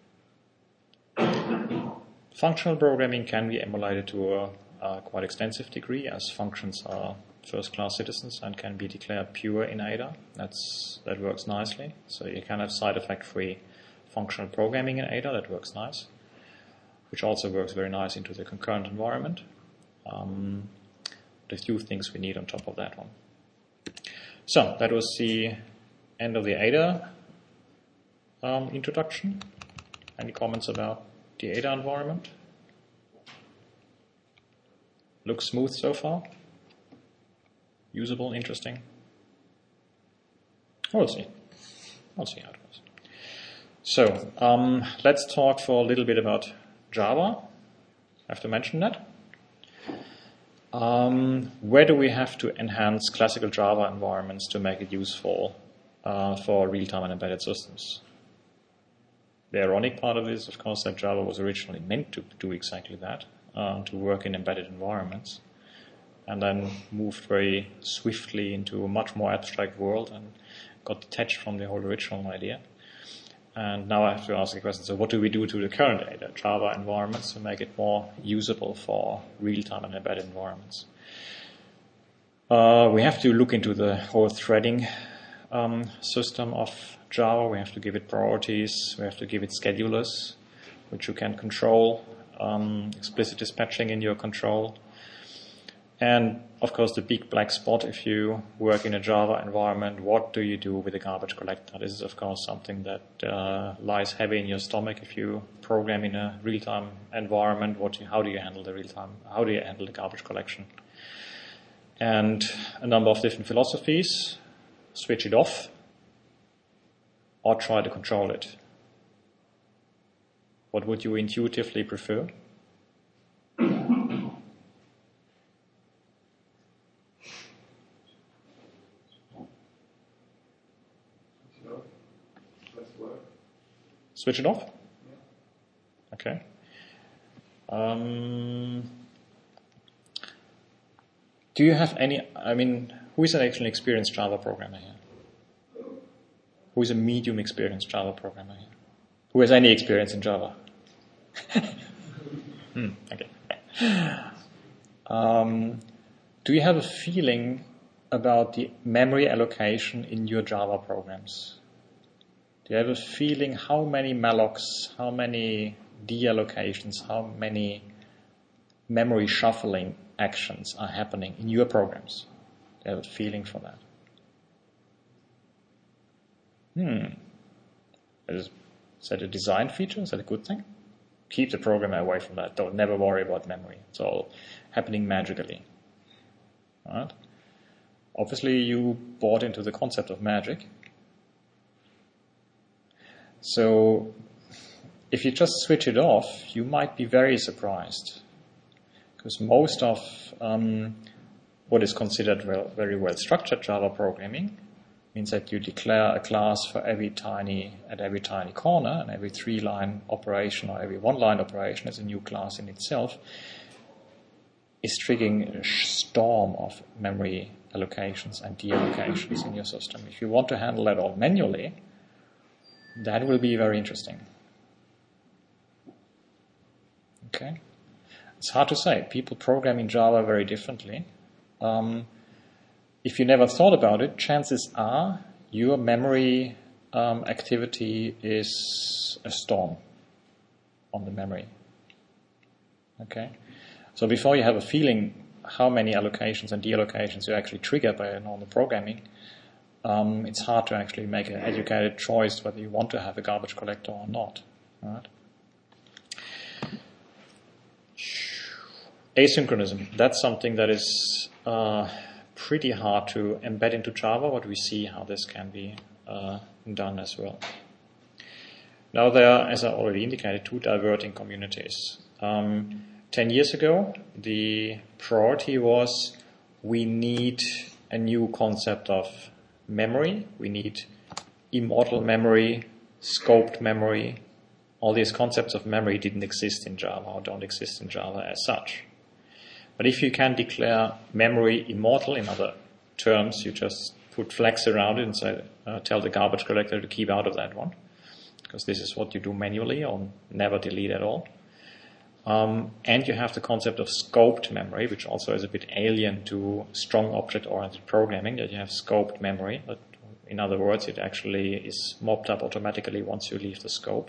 Speaker 1: Functional programming can be emulated to a, a quite extensive degree, as functions are first-class citizens and can be declared pure in Ada. That's, that works nicely. So you can have side effect-free functional programming in Ada. That works nice, which also works very nice into the concurrent environment. Um, a few things we need on top of that one. So that was the end of the Ada um, introduction. Any comments about the Ada environment? Looks smooth so far? Usable, interesting? We'll see. We'll see how it goes. So um, let's talk for a little bit about Java. I have to mention that. Um, where do we have to enhance classical Java environments to make it useful uh, for real-time and embedded systems? The ironic part of this is, of course, that Java was originally meant to do exactly that, uh, to work in embedded environments, and then moved very swiftly into a much more abstract world and got detached from the whole original idea. And now I have to ask the question, so what do we do to the current Ada Java environments to make it more usable for real-time and embedded environments? Uh, we have to look into the whole threading um, system of Java. We have to give it priorities. We have to give it schedulers, which you can control, um, explicit dispatching in your control. And, of course, the big black spot, if you work in a Java environment, what do you do with a garbage collector? This is, of course, something that uh, lies heavy in your stomach. If you program in a real-time environment, what you, how do you handle the real-time, how do you handle the garbage collection? And a number of different philosophies. Switch it off, or try to control it. What would you intuitively prefer? Switch it off? Yeah. Okay. Um, do you have any, I mean, who is an actually experienced Java programmer here? Who is a medium experienced Java programmer here? Who has any experience in Java? hmm, okay. Um, do you have a feeling about the memory allocation in your Java programs? Do you have a feeling how many mallocs, how many deallocations, how many memory shuffling actions are happening in your programs? Do you have a feeling for that? Hmm. Is, is that a design feature? Is that a good thing? Keep the programmer away from that. Don't never worry about memory. It's all happening magically. Right? Obviously, you bought into the concept of magic. So, if you just switch it off, you might be very surprised. Because most of um, what is considered well, very well structured Java programming means that you declare a class for every tiny, at every tiny corner, and every three-line operation or every one-line operation is a new class in itself, is triggering a storm of memory allocations and deallocations in your system. If you want to handle that all manually, that will be very interesting. Okay? It's hard to say. People program in Java very differently. Um, if you never thought about it, chances are your memory um, activity is a storm on the memory. Okay? So before you have a feeling how many allocations and deallocations you actually trigger by normal programming, Um, it's hard to actually make an educated choice whether you want to have a garbage collector or not. Right? Asynchronism. That's something that is uh, pretty hard to embed into Java, but we see how this can be uh, done as well. Now there are, as I already indicated, two diverging communities. Um, ten years ago, the priority was we need a new concept of memory. We need immortal memory, scoped memory. All these concepts of memory didn't exist in Java or don't exist in Java as such. But if you can declare memory immortal, in other terms, you just put flags around it and say, uh, tell the garbage collector to keep out of that one, because this is what you do manually or never delete at all. Um, and you have the concept of scoped memory, which also is a bit alien to strong object-oriented programming, that you have scoped memory. But in other words, it actually is mopped up automatically once you leave the scope.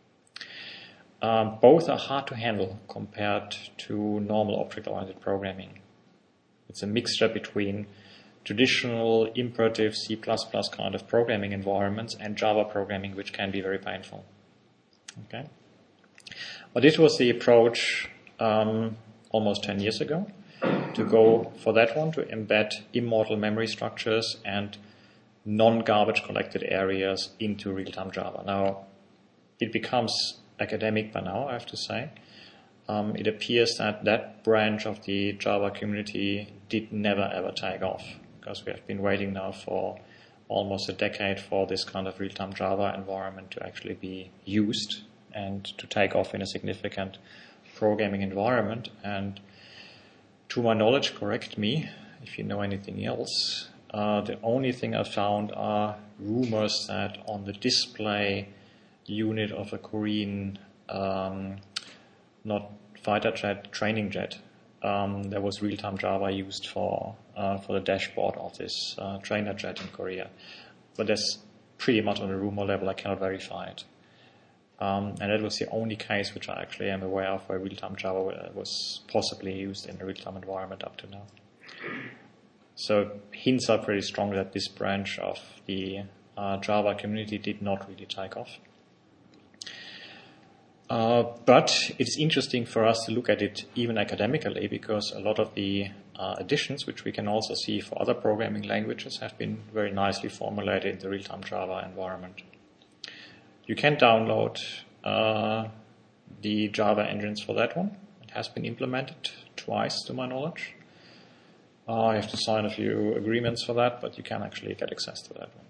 Speaker 1: Um, both are hard to handle compared to normal object-oriented programming. It's a mixture between traditional imperative C plus plus kind of programming environments and Java programming, which can be very painful. Okay. But this was the approach um, almost ten years ago, to go for that one, to embed immortal memory structures and non-garbage collected areas into real-time Java. Now, it becomes academic by now, I have to say. Um, it appears that that branch of the Java community did never ever take off, because we have been waiting now for almost a decade for this kind of real-time Java environment to actually be used and to take off in a significant programming environment. And to my knowledge, correct me if you know anything else, uh, the only thing I found are rumors that on the display unit of a Korean, um, not fighter jet, training jet, um, there was real-time Java used for uh, for the dashboard of this uh, trainer jet in Korea. But that's pretty much on a rumor level. I cannot verify it. Um, and that was the only case which I actually am aware of where real-time Java was possibly used in a real-time environment up to now. So hints are pretty strong that this branch of the uh, Java community did not really take off. Uh, but it's interesting for us to look at it even academically, because a lot of the uh, additions, which we can also see for other programming languages, have been very nicely formulated in the real-time Java environment. You can download uh, the Java engines for that one. It has been implemented twice, to my knowledge. Uh, I have to sign a few agreements for that, but you can actually get access to that one.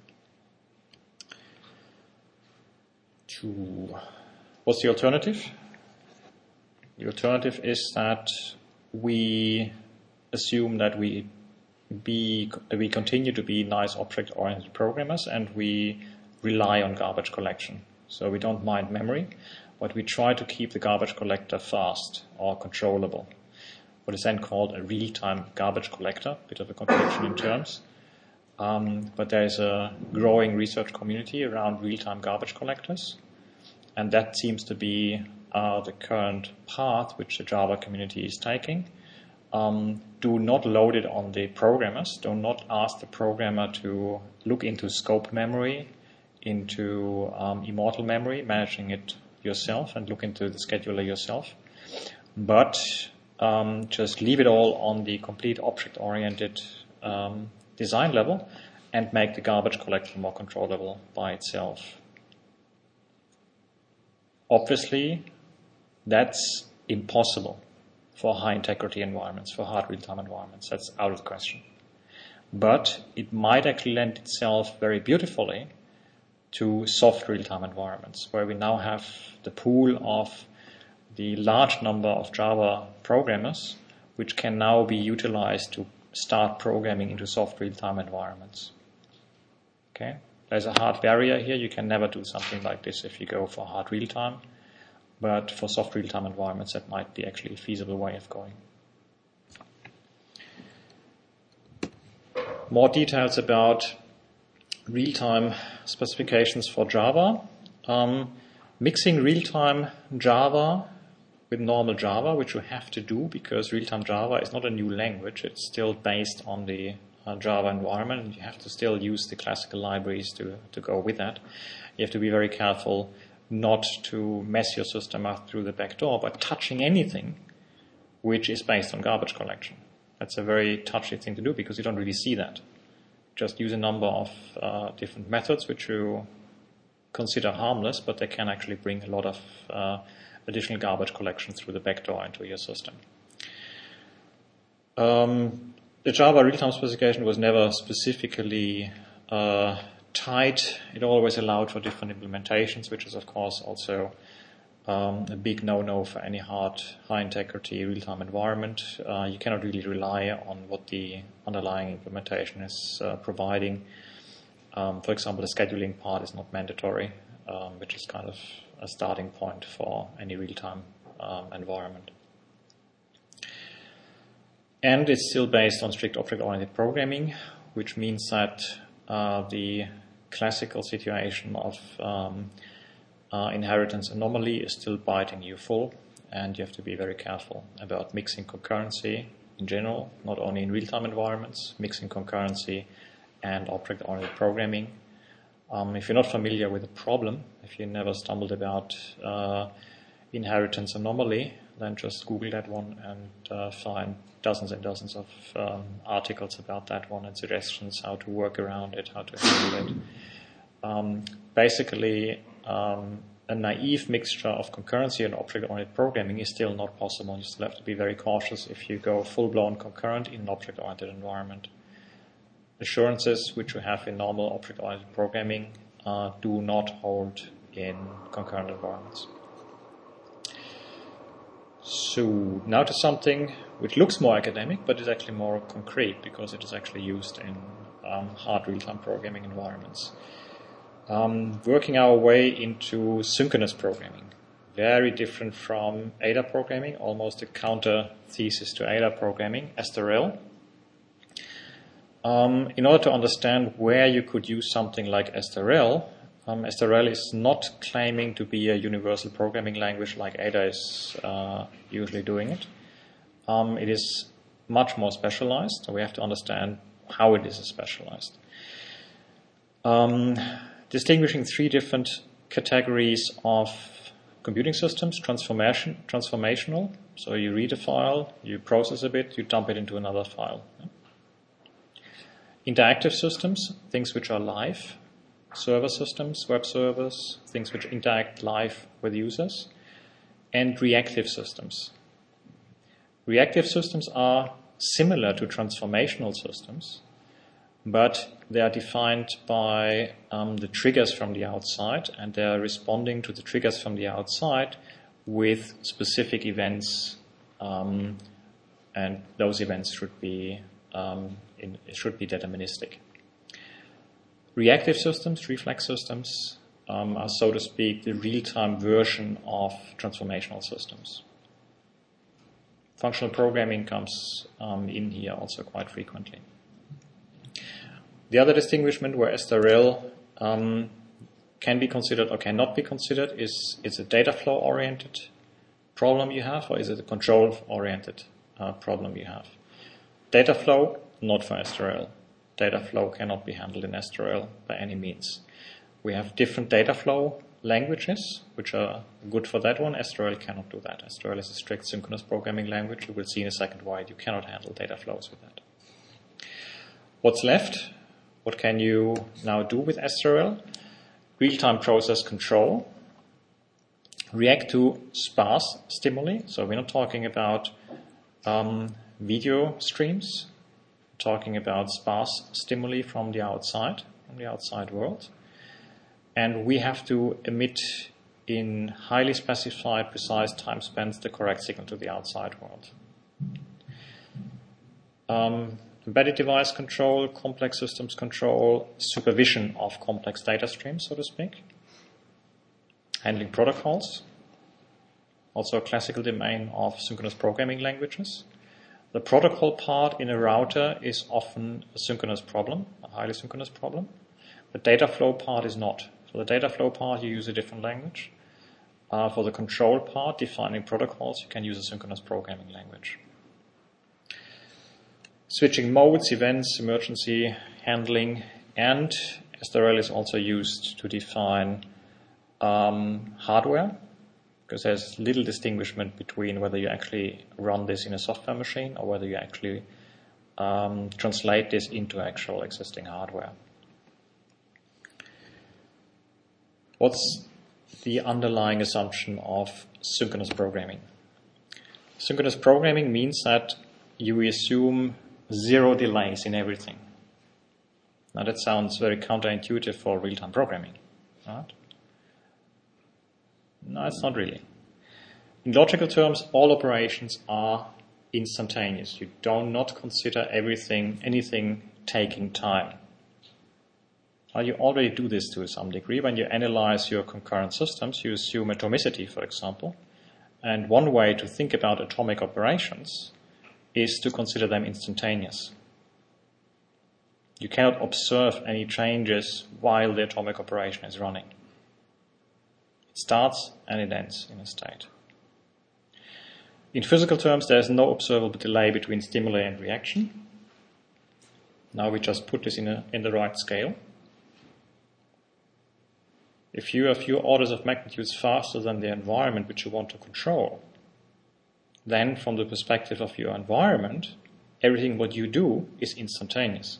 Speaker 1: To What's the alternative? The alternative is that we assume that we be we continue to be nice object-oriented programmers, and we rely on garbage collection. So we don't mind memory, but we try to keep the garbage collector fast or controllable. What is then called a real-time garbage collector, bit of a contradiction in terms. Um, but there is a growing research community around real-time garbage collectors. And that seems to be uh, the current path which the Java community is taking. Um, do not load it on the programmers. Do not ask the programmer to look into scope memory, into um, immortal memory, managing it yourself, and look into the scheduler yourself. But um, just leave it all on the complete object-oriented um, design level and make the garbage collector more controllable by itself. Obviously, that's impossible for high-integrity environments, for hard real-time environments. That's out of the question. But it might actually lend itself very beautifully to soft real-time environments, where we now have the pool of the large number of Java programmers, which can now be utilized to start programming into soft real-time environments. Okay? There's a hard barrier here. You can never do something like this if you go for hard real-time. But for soft real-time environments, that might be actually a feasible way of going. More details about real-time specifications for Java. Um, mixing real-time Java with normal Java, which you have to do because real-time Java is not a new language. It's still based on the uh, Java environment, and you have to still use the classical libraries to, to go with that. You have to be very careful not to mess your system up through the back door by touching anything which is based on garbage collection. That's a very touchy thing to do because you don't really see that. Just use a number of uh, different methods which you consider harmless, but they can actually bring a lot of uh, additional garbage collection through the back door into your system. Um, the Java real-time specification was never specifically uh, tight. It always allowed for different implementations, which is of course also um, a big no-no for any hard, high-integrity real-time environment. Uh, you cannot really rely on what the underlying implementation is uh, providing. Um, for example, the scheduling part is not mandatory, um, which is kind of a starting point for any real-time um, environment. And it's still based on strict object-oriented programming, which means that uh, the classical situation of um, uh, inheritance anomaly is still biting you full, and you have to be very careful about mixing concurrency in general, not only in real-time environments, mixing concurrency and object-oriented programming. Um, if you're not familiar with the problem, if you never stumbled about uh, inheritance anomaly, then just Google that one and uh, find dozens and dozens of um, articles about that one and suggestions how to work around it, how to handle it. Um, basically, um, a naive mixture of concurrency and object-oriented programming is still not possible. You still have to be very cautious if you go full-blown concurrent in an object-oriented environment. Assurances which you have in normal object-oriented programming uh, do not hold in concurrent environments. So now to something which looks more academic, but is actually more concrete because it is actually used in um, hard real-time programming environments. Um, working our way into synchronous programming, very different from A D A programming, almost a counter thesis to A D A programming, S T R L. Um, in order to understand where you could use something like S T R L, um, S T R L is not claiming to be a universal programming language like A D A is uh, usually doing it. Um, it is much more specialized, so we have to understand how it is specialized. Um, distinguishing three different categories of computing systems: transformation, transformational, so you read a file, you process a bit, you dump it into another file. Interactive systems, things which are live, server systems, web servers, things which interact live with users, and reactive systems. Reactive systems are similar to transformational systems, but they are defined by um, the triggers from the outside, and they are responding to the triggers from the outside with specific events, um, and those events should be um, in, should be deterministic. Reactive systems, reflex systems, um, are, so to speak, the real-time version of transformational systems. Functional programming comes um, in here also quite frequently. The other distinguishment where S T R L um, can be considered or cannot be considered is, is a data flow-oriented problem you have, or is it a control-oriented uh, problem you have? Data flow, not for S T R L. Data flow cannot be handled in S T R L by any means. We have different data flow languages, which are good for that one. S T R L cannot do that. S T R L is a strict synchronous programming language. You will see in a second why you cannot handle data flows with that. What's left? What can you now do with S T R L? Real-time process control. React to sparse stimuli. So we're not talking about um, video streams. We're talking about sparse stimuli from the outside, from the outside world. And we have to emit in highly specified, precise time spans the correct signal to the outside world. Um, embedded device control, complex systems control, supervision of complex data streams, so to speak. Handling protocols, also a classical domain of synchronous programming languages. The protocol part in a router is often a synchronous problem, a highly synchronous problem. The data flow part is not. For the data flow part, you use a different language. Uh, for the control part, defining protocols, you can use a synchronous programming language. Switching modes, events, emergency handling, and S T R L is also used to define um, hardware, because there's little distinguishment between whether you actually run this in a software machine or whether you actually um, translate this into actual existing hardware. What's the underlying assumption of synchronous programming? Synchronous programming means that you assume zero delays in everything. Now that sounds very counterintuitive for real-time programming, right? No, it's not really. In logical terms, all operations are instantaneous. You do not consider everything, anything taking time. Well, you already do this to some degree. When you analyze your concurrent systems, you assume atomicity, for example. And one way to think about atomic operations is to consider them instantaneous. You cannot observe any changes while the atomic operation is running. It starts and it ends in a state. In physical terms, there is no observable delay between stimuli and reaction. Now we just put this in, a, in the right scale. If you are a few orders of magnitudes faster than the environment which you want to control, then from the perspective of your environment, everything what you do is instantaneous.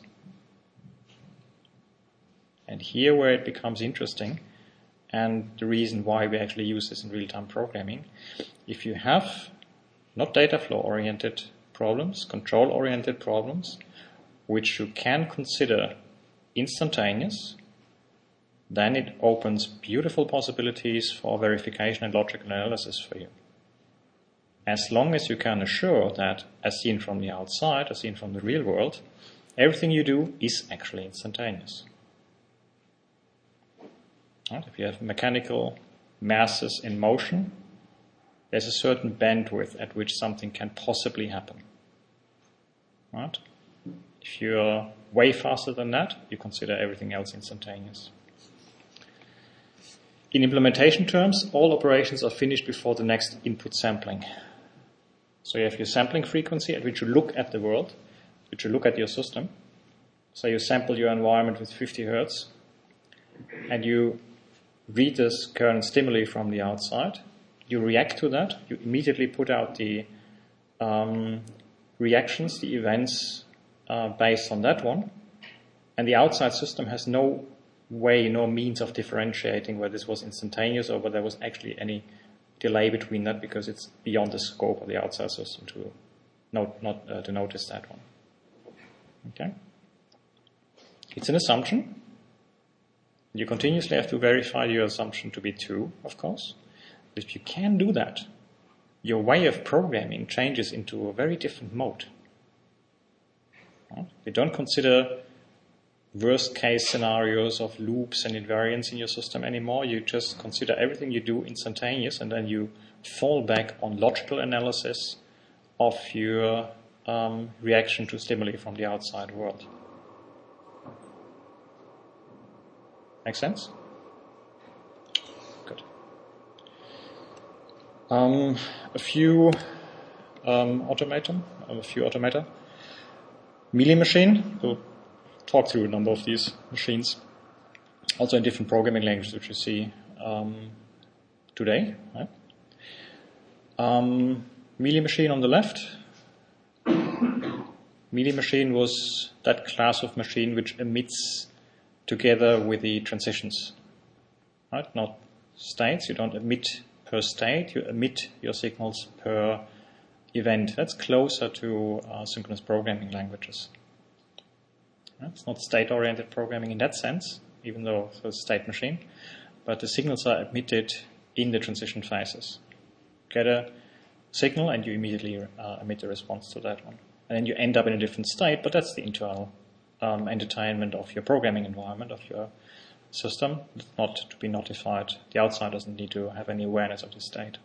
Speaker 1: And here where it becomes interesting, and the reason why we actually use this in real-time programming, if you have not data flow-oriented problems, control-oriented problems, which you can consider instantaneous, then it opens beautiful possibilities for verification and logical analysis for you. As long as you can assure that, as seen from the outside, as seen from the real world, everything you do is actually instantaneous. Right? If you have mechanical masses in motion, there's a certain bandwidth at which something can possibly happen. Right? If you're way faster than that, you consider everything else instantaneous. In implementation terms, all operations are finished before the next input sampling. So you have your sampling frequency at which you look at the world, which you look at your system. So you sample your environment with fifty hertz, and you read this current stimuli from the outside. You react to that. You immediately put out the um, reactions, the events uh, based on that one. And the outside system has no way, no means of differentiating whether this was instantaneous or whether there was actually any delay between that, because it's beyond the scope of the outside system to note, not uh, to notice that one. Okay? It's an assumption. You continuously have to verify your assumption to be true, of course. But if you can do that, your way of programming changes into a very different mode. Right? You don't consider worst case scenarios of loops and invariants in your system anymore. You just consider everything you do instantaneous, and then you fall back on logical analysis of your um, reaction to stimuli from the outside world. Make sense? Good. Um, a few um, automaton, a few automata. Mealy machine. We'll talk through a number of these machines, also in different programming languages, which you see um, today. Right? Um, Mealy machine on the left. Mealy machine was that class of machine which emits together with the transitions, right? Not states. You don't emit per state. You emit your signals per event. That's closer to uh, synchronous programming languages. Right? It's not state-oriented programming in that sense, even though it's a state machine, but the signals are emitted in the transition phases. Get a signal and you immediately uh, emit a response to that one. And then you end up in a different state, but that's the internal Um, entertainment of your programming environment, of your system, not to be notified. The outside doesn't need to have any awareness of the state.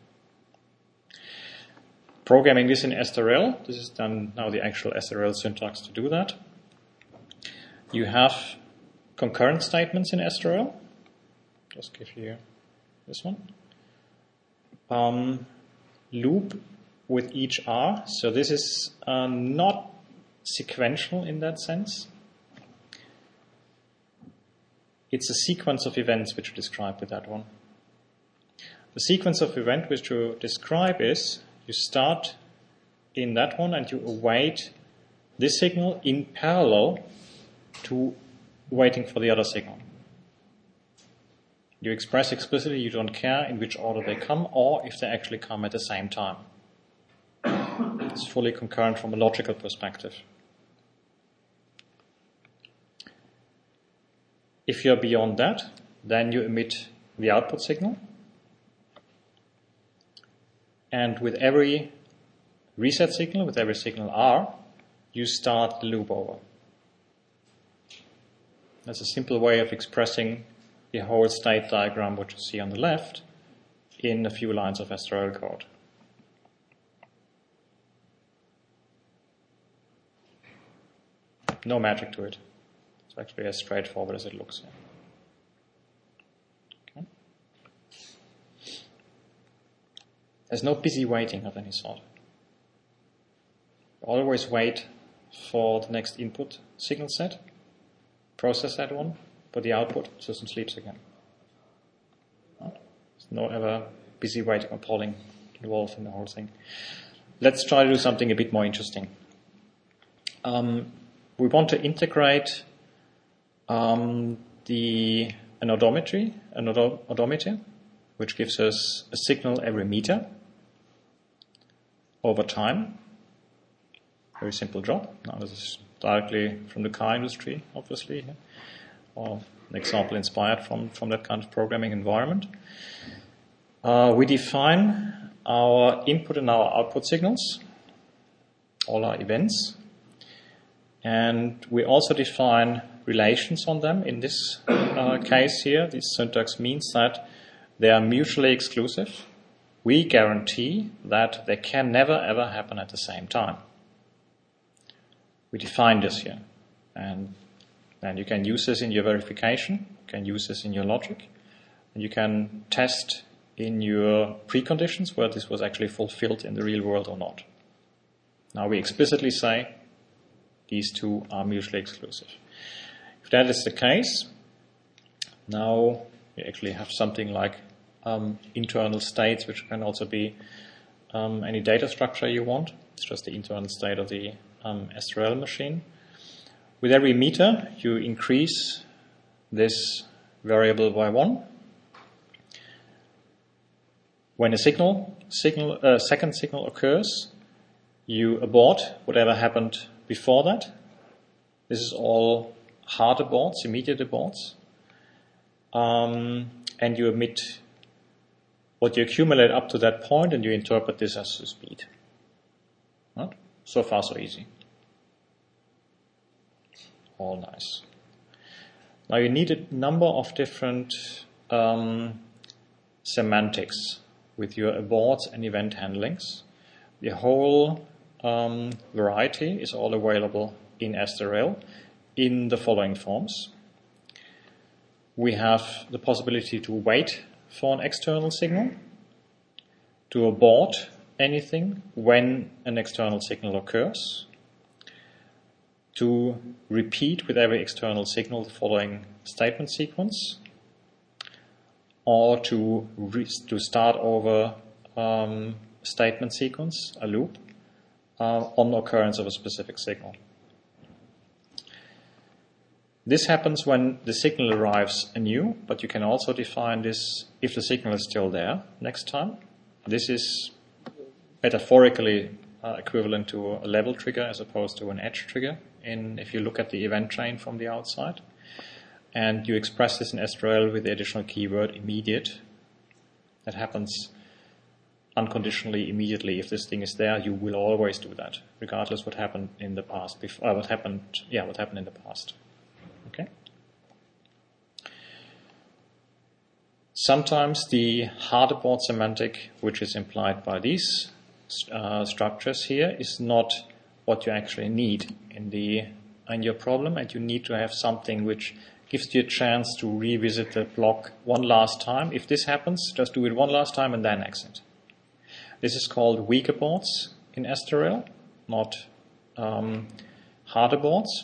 Speaker 1: Programming this in S T R L, this is done now the actual S T R L syntax to do that. You have concurrent statements in S T R L. Just give you this one. Um, loop with each R. So this is uh, not sequential in that sense. It's a sequence of events which you describe with that one. The sequence of event which you describe is you start in that one and you await this signal in parallel to waiting for the other signal. You express explicitly you don't care in which order they come or if they actually come at the same time. It's fully concurrent from a logical perspective. If you're beyond that, then you emit the output signal. And with every reset signal, with every signal R, you start the loop over. That's a simple way of expressing the whole state diagram, which you see on the left, in a few lines of S R L code. No magic to it. It's actually as straightforward as it looks. Okay. There's no busy waiting of any sort. Always wait for the next input signal set, process that one, put the output, system sleeps again. There's no ever busy waiting or polling involved in the whole thing. Let's try to do something a bit more interesting. Um, we want to integrate um, the an odometry, an odo- odometer, which gives us a signal every meter over time. Very simple job. Now this is directly from the car industry, obviously, or an example inspired from, from that kind of programming environment. Uh, we define our input and our output signals, all our events, and we also define relations on them. In this uh, case here, this syntax means that they are mutually exclusive. We guarantee that they can never ever happen at the same time. We define this here, and then you can use this in your verification, you can use this in your logic, and you can test in your preconditions whether this was actually fulfilled in the real world or not. Now we explicitly say these two are mutually exclusive. If that is the case, now you actually have something like um, internal states, which can also be um, any data structure you want. It's just the internal state of the Um, S R L machine. With every meter, you increase this variable by one. When a signal, signal, uh, second signal occurs, you abort whatever happened before that. This is all hard aborts, immediate aborts, um, and you emit what you accumulate up to that point, and you interpret this as the speed. Right? So far, so easy. All nice. Now you need a number of different um, semantics with your aborts and event handlings. The whole um, variety is all available in S R L in the following forms. We have the possibility to wait for an external signal, to abort anything when an external signal occurs, to repeat with every external signal the following statement sequence, or to re- to start over um, statement sequence, a loop, uh, on the occurrence of a specific signal. This happens when the signal arrives anew, but you can also define this if the signal is still there next time. This is metaphorically uh, equivalent to a level trigger as opposed to an edge trigger in if you look at the event chain from the outside. And you express this in S R L with the additional keyword immediate. That happens unconditionally immediately. If this thing is there, you will always do that, regardless what happened in the past. Before, uh, what happened, yeah, what happened in the past. Okay. Sometimes the hard abort semantic, which is implied by these uh, structures here, is not what you actually need in the in your problem, and you need to have something which gives you a chance to revisit the block one last time. If this happens, just do it one last time and then exit. This is called weak aborts in S R L, not um, hard aborts.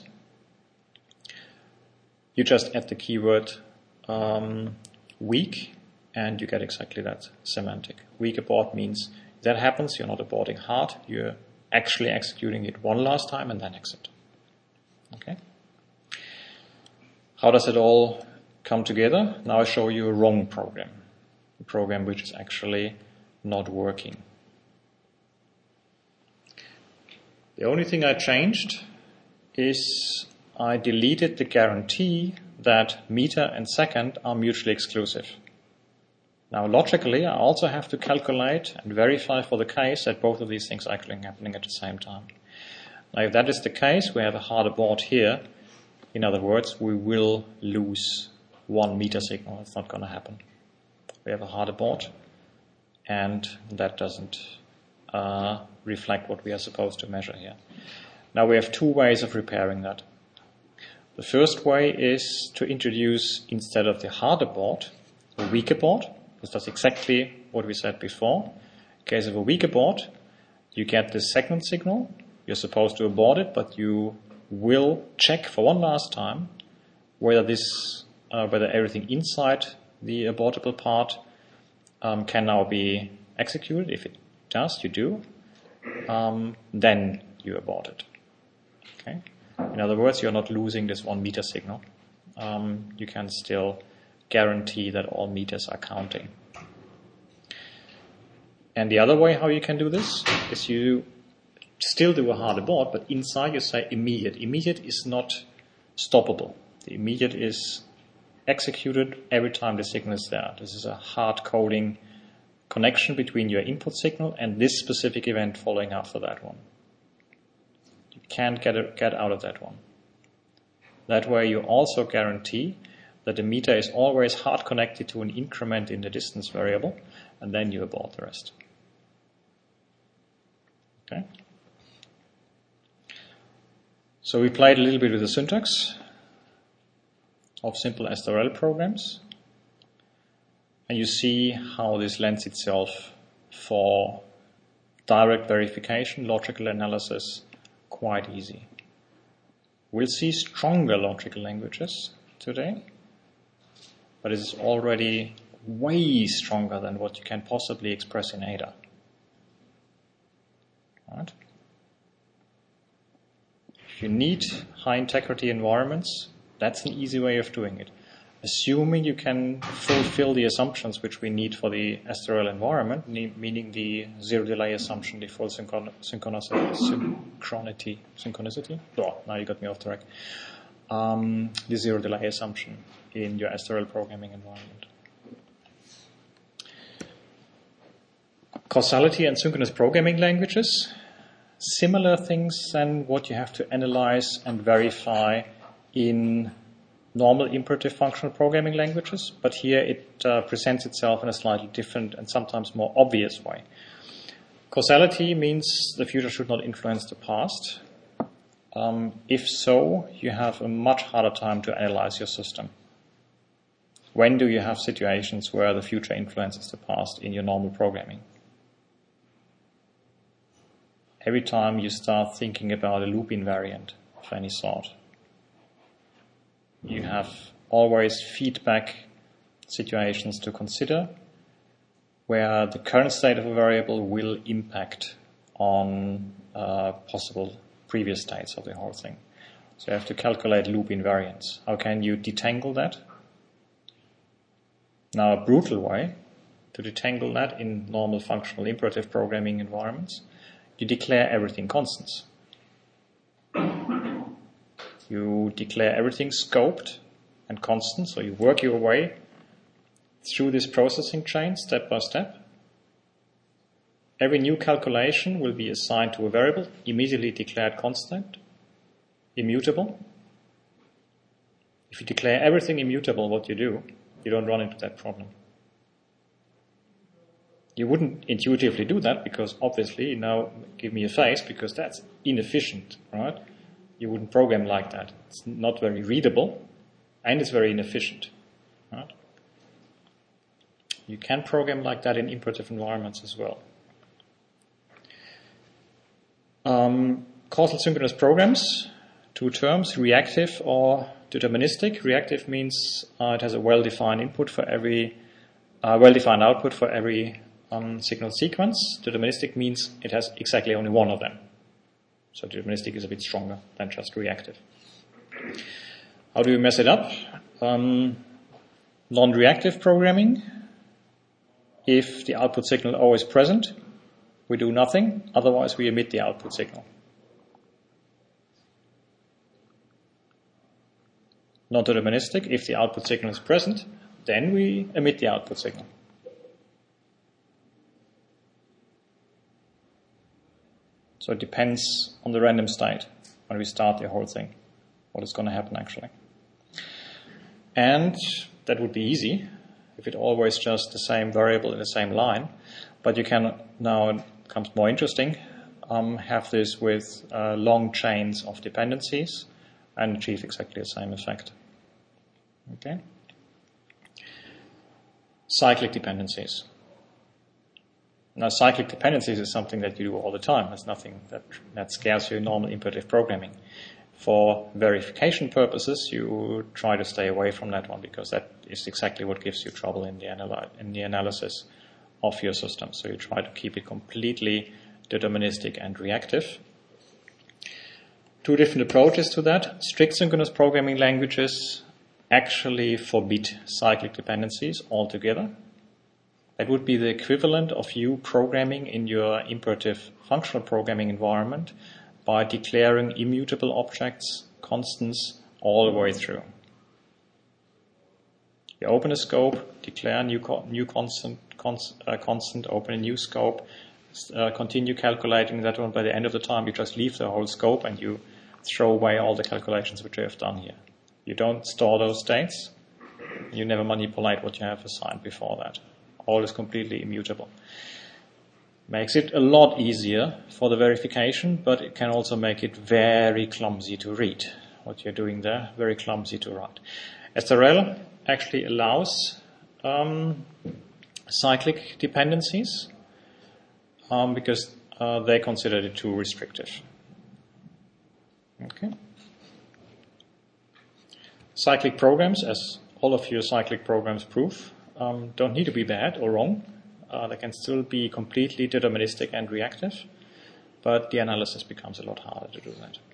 Speaker 1: You just add the keyword um, weak, and you get exactly that semantic. Weak abort means if that happens, you're not aborting hard, you're actually executing it one last time and then exit. Okay. How does it all come together? Now I show you a wrong program, a program which is actually not working. The only thing I changed is I deleted the guarantee that meter and second are mutually exclusive. Now, logically, I also have to calculate and verify for the case that both of these things are actually happening at the same time. Now, if that is the case, we have a hard abort here. In other words, we will lose one meter signal. It's not going to happen. We have a hard abort, and that doesn't uh, reflect what we are supposed to measure here. Now, we have two ways of repairing that. The first way is to introduce, instead of the hard abort, a weak abort. This does exactly what we said before. In case of a weak abort, you get the second signal. You're supposed to abort it, but you will check for one last time whether this, uh, whether everything inside the abortable part um, can now be executed. If it does, you do. Um, then you abort it. Okay. In other words, you're not losing this one meter signal. Um, you can still guarantee that all meters are counting. And the other way how you can do this is you still do a hard abort, but inside you say immediate. Immediate is not stoppable. The immediate is executed every time the signal is there. This is a hard coding connection between your input signal and this specific event following after that one. You can't get, a, get out of that one. That way you also guarantee that the meter is always hard connected to an increment in the distance variable, and then you abort the rest. Okay. So we played a little bit with the syntax of simple S R L programs, and you see how this lends itself for direct verification, logical analysis, quite easy. We'll see stronger logical languages today, but it is already way stronger than what you can possibly express in A D A. Right? If you need high integrity environments, that's an easy way of doing it. Assuming you can fulfill the assumptions which we need for the S R L environment, meaning the zero delay assumption, the full synchron- synchronicity, synchronity, synchronicity. Oh, now you got me off track. Um, the zero delay assumption in your S R L programming environment. Causality and synchronous programming languages. Similar things than what you have to analyze and verify in normal imperative functional programming languages, but here it uh, presents itself in a slightly different and sometimes more obvious way. Causality means the future should not influence the past. Um, if so, you have a much harder time to analyze your system. When do you have situations where the future influences the past in your normal programming? Every time you start thinking about a loop invariant of any sort. You have always feedback situations to consider where the current state of a variable will impact on uh, possible previous states of the whole thing. So you have to calculate loop invariance. How can you detangle that? Now, a brutal way to detangle that in normal functional imperative programming environments, you declare everything constants. You declare everything scoped and constant, so you work your way through this processing chain step by step. Every new calculation will be assigned to a variable, immediately declared constant, immutable. If you declare everything immutable, what you do, you don't run into that problem. You wouldn't intuitively do that because obviously, you now give me a face because that's inefficient, right? You wouldn't program like that. It's not very readable and it's very inefficient, right? You can program like that in imperative environments as well. Um, causal synchronous programs, two terms, reactive or deterministic. Reactive means uh, it has a well-defined input for every, uh, well-defined output for every um, signal sequence. Deterministic means it has exactly only one of them. So deterministic is a bit stronger than just reactive. How do we mess it up? Um, non-reactive programming. If the output signal is always present, we do nothing. Otherwise, we emit the output signal. non-deterministic. If the output signal is present, then we emit the output signal. So it depends on the random state when we start the whole thing, what is going to happen actually. And that would be easy if it always just the same variable in the same line. But you can, now it becomes more interesting, um, have this with uh, long chains of dependencies and achieve exactly the same effect. Okay. Cyclic dependencies. Now, cyclic dependencies is something that you do all the time. It's nothing that, that scares you in normal imperative programming. For verification purposes, you try to stay away from that one because that is exactly what gives you trouble in the, analy- in the analysis of your system. So you try to keep it completely deterministic and reactive. Two different approaches to that. Strict synchronous programming languages actually forbid cyclic dependencies altogether. That would be the equivalent of you programming in your imperative functional programming environment by declaring immutable objects, constants, all the way through. You open a scope, declare a new, co- new constant, const, uh, constant, open a new scope, uh, continue calculating that one. By the end of the time, you just leave the whole scope and you throw away all the calculations which you have done here. You don't store those states. You never manipulate what you have assigned before that. All is completely immutable. Makes it a lot easier for the verification, but it can also make it very clumsy to read. What you're doing there, very clumsy to write. S R L actually allows um, cyclic dependencies um, because uh, they consider it too restrictive. Okay. Cyclic programs, as all of your cyclic programs prove, um, don't need to be bad or wrong. Uh, they can still be completely deterministic and reactive, but the analysis becomes a lot harder to do that.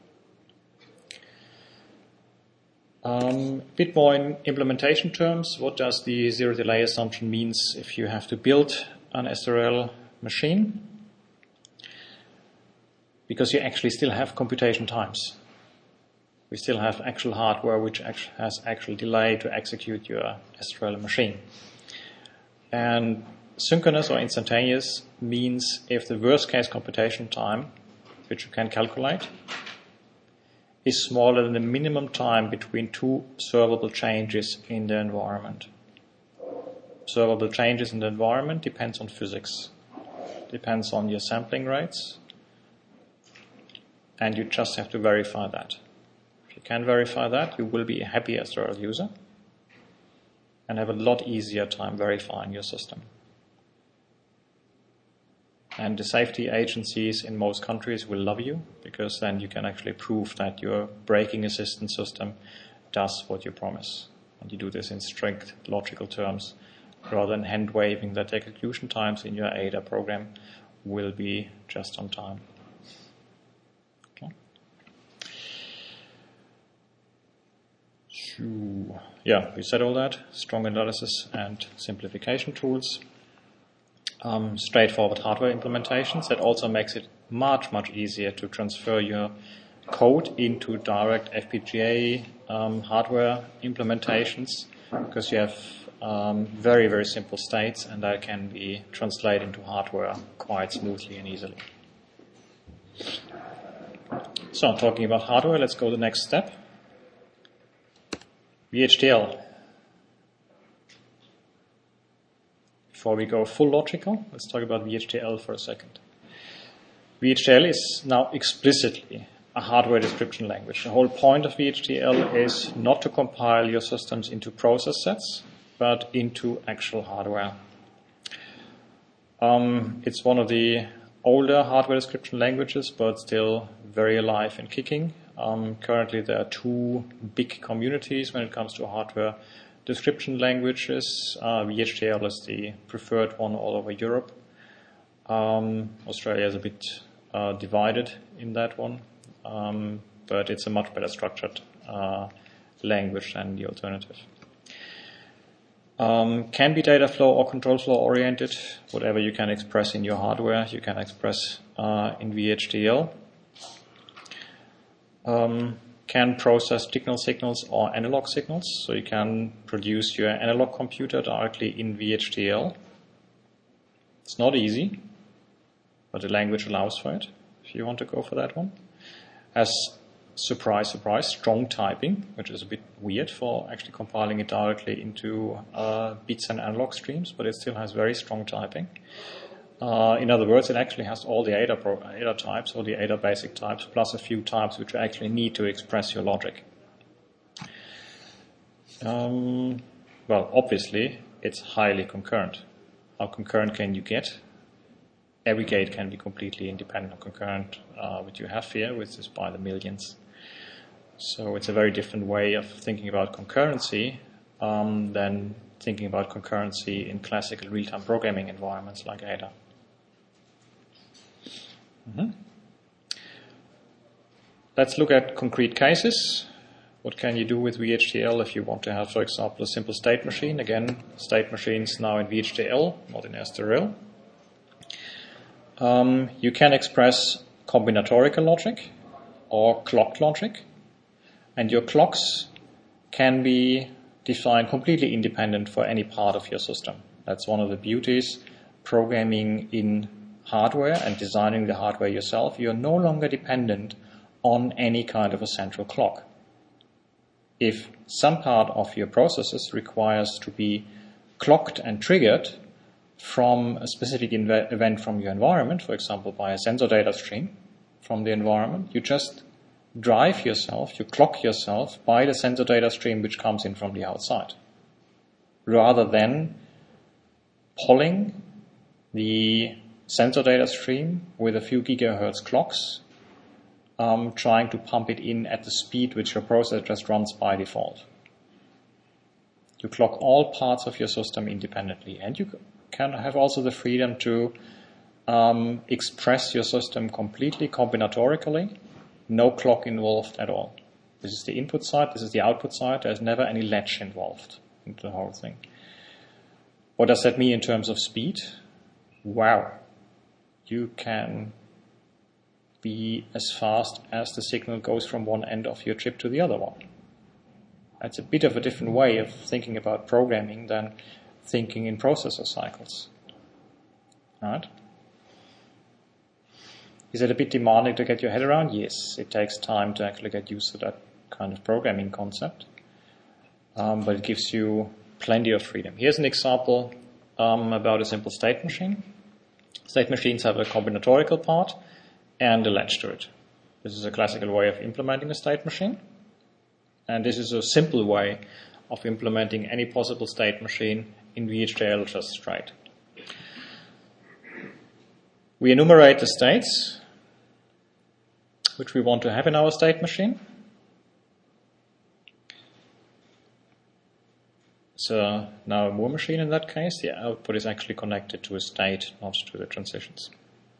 Speaker 1: Um, a bit more in implementation terms, what does the zero delay assumption means if you have to build an S R L machine? Because you actually still have computation times. We still have actual hardware which has actual delay to execute your S R L machine. And synchronous or instantaneous means if the worst case computation time, which you can calculate, is smaller than the minimum time between two observable changes in the environment. Observable changes in the environment depends on physics, depends on your sampling rates, and you just have to verify that. If you can verify that, you will be a happy S R L user and have a lot easier time verifying your system. And the safety agencies in most countries will love you because then you can actually prove that your braking assistance system does what you promise. And you do this in strict logical terms rather than hand waving that the execution times in your A D A program will be just on time. Okay. So, yeah, we said all that. Strong analysis and simplification tools. Um, straightforward hardware implementations. That also makes it much, much easier to transfer your code into direct F P G A um, hardware implementations because you have um, very, very simple states and that can be translated into hardware quite smoothly and easily. So, talking about hardware, let's go to the next step. V H D L. Before we go full logical, let's talk about V H D L for a second. V H D L is now explicitly a hardware description language. The whole point of V H D L is not to compile your systems into process sets, but into actual hardware. Um, it's one of the older hardware description languages, but still very alive and kicking. Um, currently, there are two big communities when it comes to hardware description languages. Uh, V H D L is the preferred one all over Europe. Um, Australia is a bit uh, divided in that one, um, but it's a much better structured uh, language than the alternative. Um, can be data flow or control flow oriented. Whatever you can express in your hardware, you can express uh, in V H D L. Um, can process digital signals or analog signals, so you can produce your analog computer directly in V H D L. It's not easy, but the language allows for it, if you want to go for that one. As surprise, surprise, strong typing, which is a bit weird for actually compiling it directly into uh, bits and analog streams, but it still has very strong typing. Uh, in other words, it actually has all the A D A, pro- A D A types, all the A D A basic types, plus a few types which you actually need to express your logic. Um, well, obviously, it's highly concurrent. How concurrent can you get? Every gate can be completely independent of concurrent, uh, which you have here, which is by the millions. So it's a very different way of thinking about concurrency um, than thinking about concurrency in classical real-time programming environments like A D A. Mm-hmm. Let's look at concrete cases. What can you do with V H D L if you want to have, for example, a simple state machine? Again, state machines now in V H D L, not in S T R L. Um, you can express combinatorial logic or clocked logic, and your clocks can be defined completely independent for any part of your system. That's one of the beauties programming in hardware and designing the hardware yourself. You're no longer dependent on any kind of a central clock. If some part of your processes requires to be clocked and triggered from a specific inve- event from your environment, for example, by a sensor data stream from the environment, you just drive yourself, you clock yourself by the sensor data stream which comes in from the outside, rather than polling the sensor data stream with a few gigahertz clocks, um, trying to pump it in at the speed which your processor just runs by default. You clock all parts of your system independently, and you can have also the freedom to um, express your system completely combinatorically, no clock involved at all. This is the input side, this is the output side, there's never any latch involved into the whole thing. What does that mean in terms of speed? Wow. You can be as fast as the signal goes from one end of your chip to the other one. It's a bit of a different way of thinking about programming than thinking in processor cycles. Right? Is it a bit demanding to get your head around? Yes, it takes time to actually get used to that kind of programming concept, um, but it gives you plenty of freedom. Here's an example um, about a simple state machine. State machines have a combinatorial part and a latch to it. This is a classical way of implementing a state machine, and this is a simple way of implementing any possible state machine in V H D L just straight. We enumerate the states which we want to have in our state machine. So now a Moore machine in that case, the output is actually connected to a state, not to the transitions.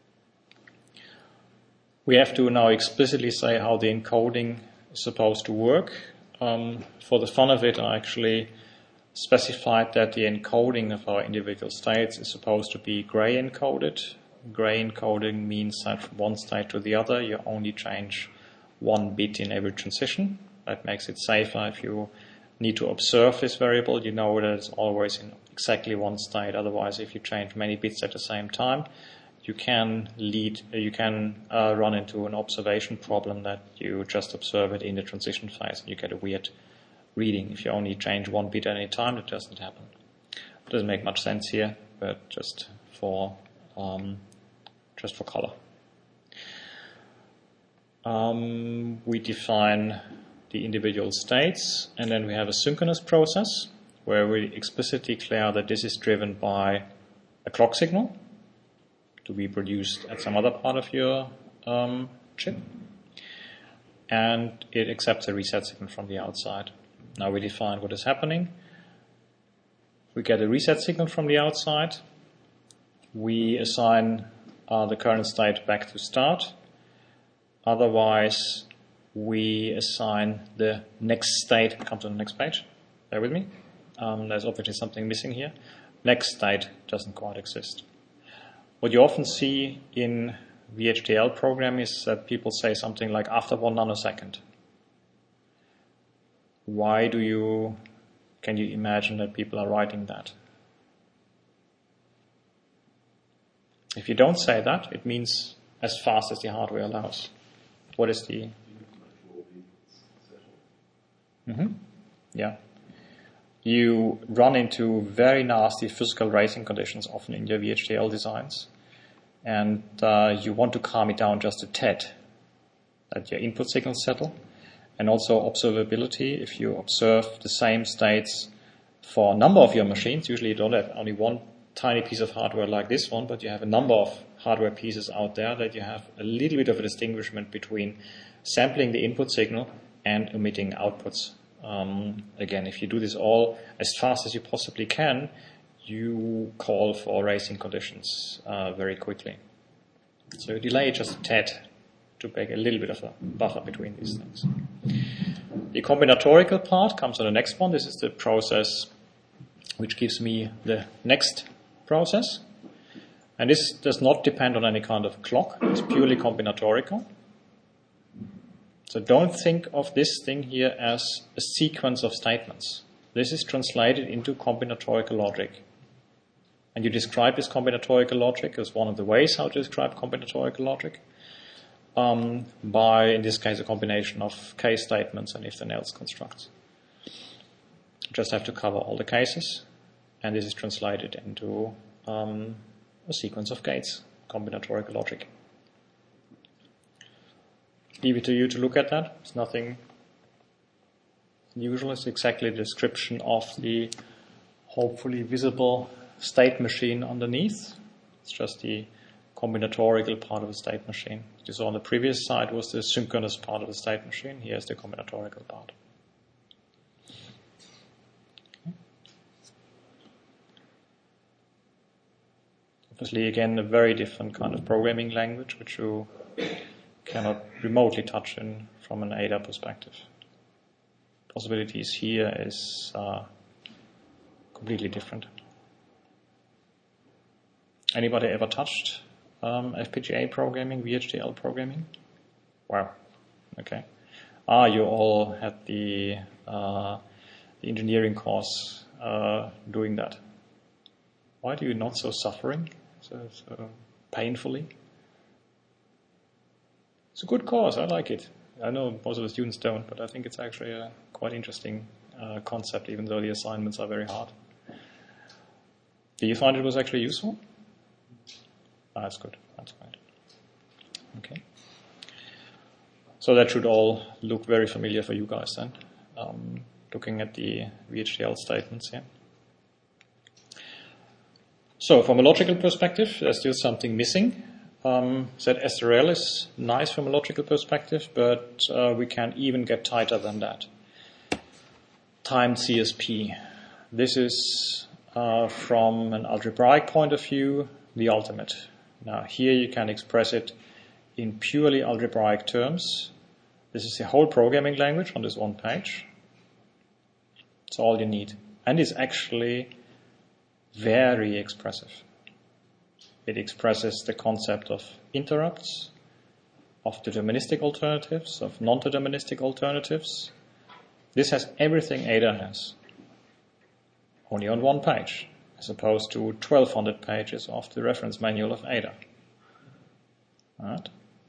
Speaker 1: We have to now explicitly say how the encoding is supposed to work. Um, for the fun of it, I actually specified that the encoding of our individual states is supposed to be gray encoded. Gray encoding means that from one state to the other, you only change one bit in every transition. That makes it safer. If you need to observe this variable, you know that it's always in exactly one state. Otherwise, if you change many bits at the same time, you can lead, you can uh, run into an observation problem that you just observe it in the transition phase and you get a weird reading. If you only change one bit at any time, that doesn't happen. It doesn't make much sense here, but just for um, just for color. Um, we define the individual states, and then we have a synchronous process where we explicitly declare that this is driven by a clock signal to be produced at some other part of your um, chip, and it accepts a reset signal from the outside. Now we define what is happening. We get a reset signal from the outside. We assign uh, the current state back to start. Otherwise, we assign the next state. Come to the next page. Bear with me. Um, there's obviously something missing here. Next state doesn't quite exist. What you often see in V H D L programming is that people say something like after one nanosecond. why do you, can you imagine that people are writing that? If you don't say that, it means as fast as the hardware allows. What is the... Mm-hmm. Yeah. You run into very nasty physical racing conditions often in your V H D L designs, and uh, you want to calm it down just a tad, that your input signals settle, and also observability. If you observe the same states for a number of your machines, usually you don't have only one tiny piece of hardware like this one, but you have a number of hardware pieces out there, that you have a little bit of a distinguishment between sampling the input signal and emitting outputs. Um, again, if you do this all as fast as you possibly can, you call for racing conditions uh, very quickly. So you delay just a tad to make a little bit of a buffer between these things. The combinatorical part comes on the next one. This is the process which gives me the next process. And this does not depend on any kind of clock. It's purely combinatorical. So don't think of this thing here as a sequence of statements. This is translated into combinatorical logic. And you describe this combinatorical logic as one of the ways how to describe combinatorical logic um, by, in this case, a combination of case statements and if-then-else constructs. You just have to cover all the cases, and this is translated into um, a sequence of gates, combinatorical logic. Leave it to you to look at that. It's nothing unusual. It's exactly the description of the hopefully visible state machine underneath. It's just the combinatorical part of the state machine. You saw on the previous slide was the synchronous part of the state machine. Here's the combinatorical part. Okay. Obviously, again, a very different kind of programming language, which you cannot remotely touch in from an A D A perspective. Possibilities here is uh, completely different. Anybody ever touched um, F P G A programming, V H D L programming? Wow. Okay. Ah, you all had the, uh, the engineering course uh, doing that. Why do you not so suffering, so, so painfully? It's a good course. I like it. I know most of the students don't, but I think it's actually a quite interesting uh, concept, even though the assignments are very hard. Do you find it was actually useful? Ah, that's good. That's great. Okay. So that should all look very familiar for you guys then, um, looking at the V H D L statements here. So from a logical perspective, there's still something missing. Um, Z S R L is nice from a logical perspective, but uh, we can even get tighter than that. Timed C S P. This is, uh, from an algebraic point of view, the ultimate. Now here you can express it in purely algebraic terms. This is the whole programming language on this one page. It's all you need. And it's actually very expressive. It expresses the concept of interrupts, of deterministic alternatives, of non-deterministic alternatives. This has everything A D A has, only on one page, as opposed to twelve hundred pages of the reference manual of A D A. All right.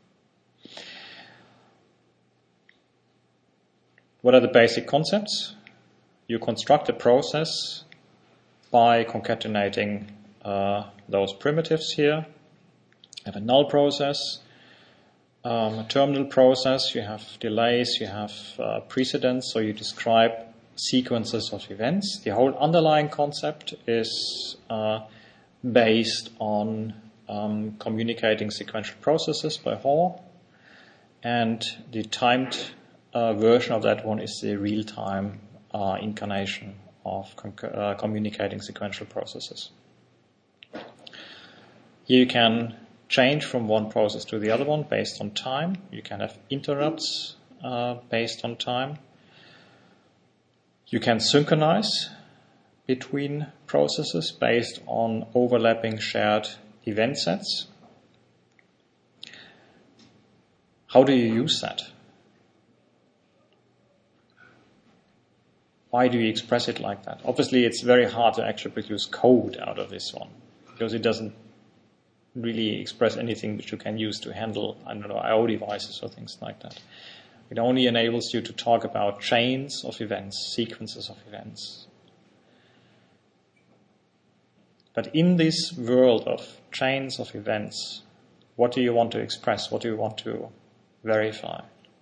Speaker 1: What are the basic concepts? You construct a process by concatenating uh, those primitives here. You have a null process, um, a terminal process, you have delays, you have uh, precedents, so you describe sequences of events. The whole underlying concept is uh, based on um, communicating sequential processes by Hall, and the timed uh, version of that one is the real-time uh, incarnation of con- uh, communicating sequential processes. Here you can change from one process to the other one based on time. You can have interrupts uh, based on time. You can synchronize between processes based on overlapping shared event sets. How do you use that? why do you express it like that? Obviously, it's very hard to actually produce code out of this one because it doesn't really express anything which you can use to handle, I don't know, I O devices or things like that. It only enables you to talk about chains of events, sequences of events. But in this world of chains of events, what do you want to express? What do you want to verify?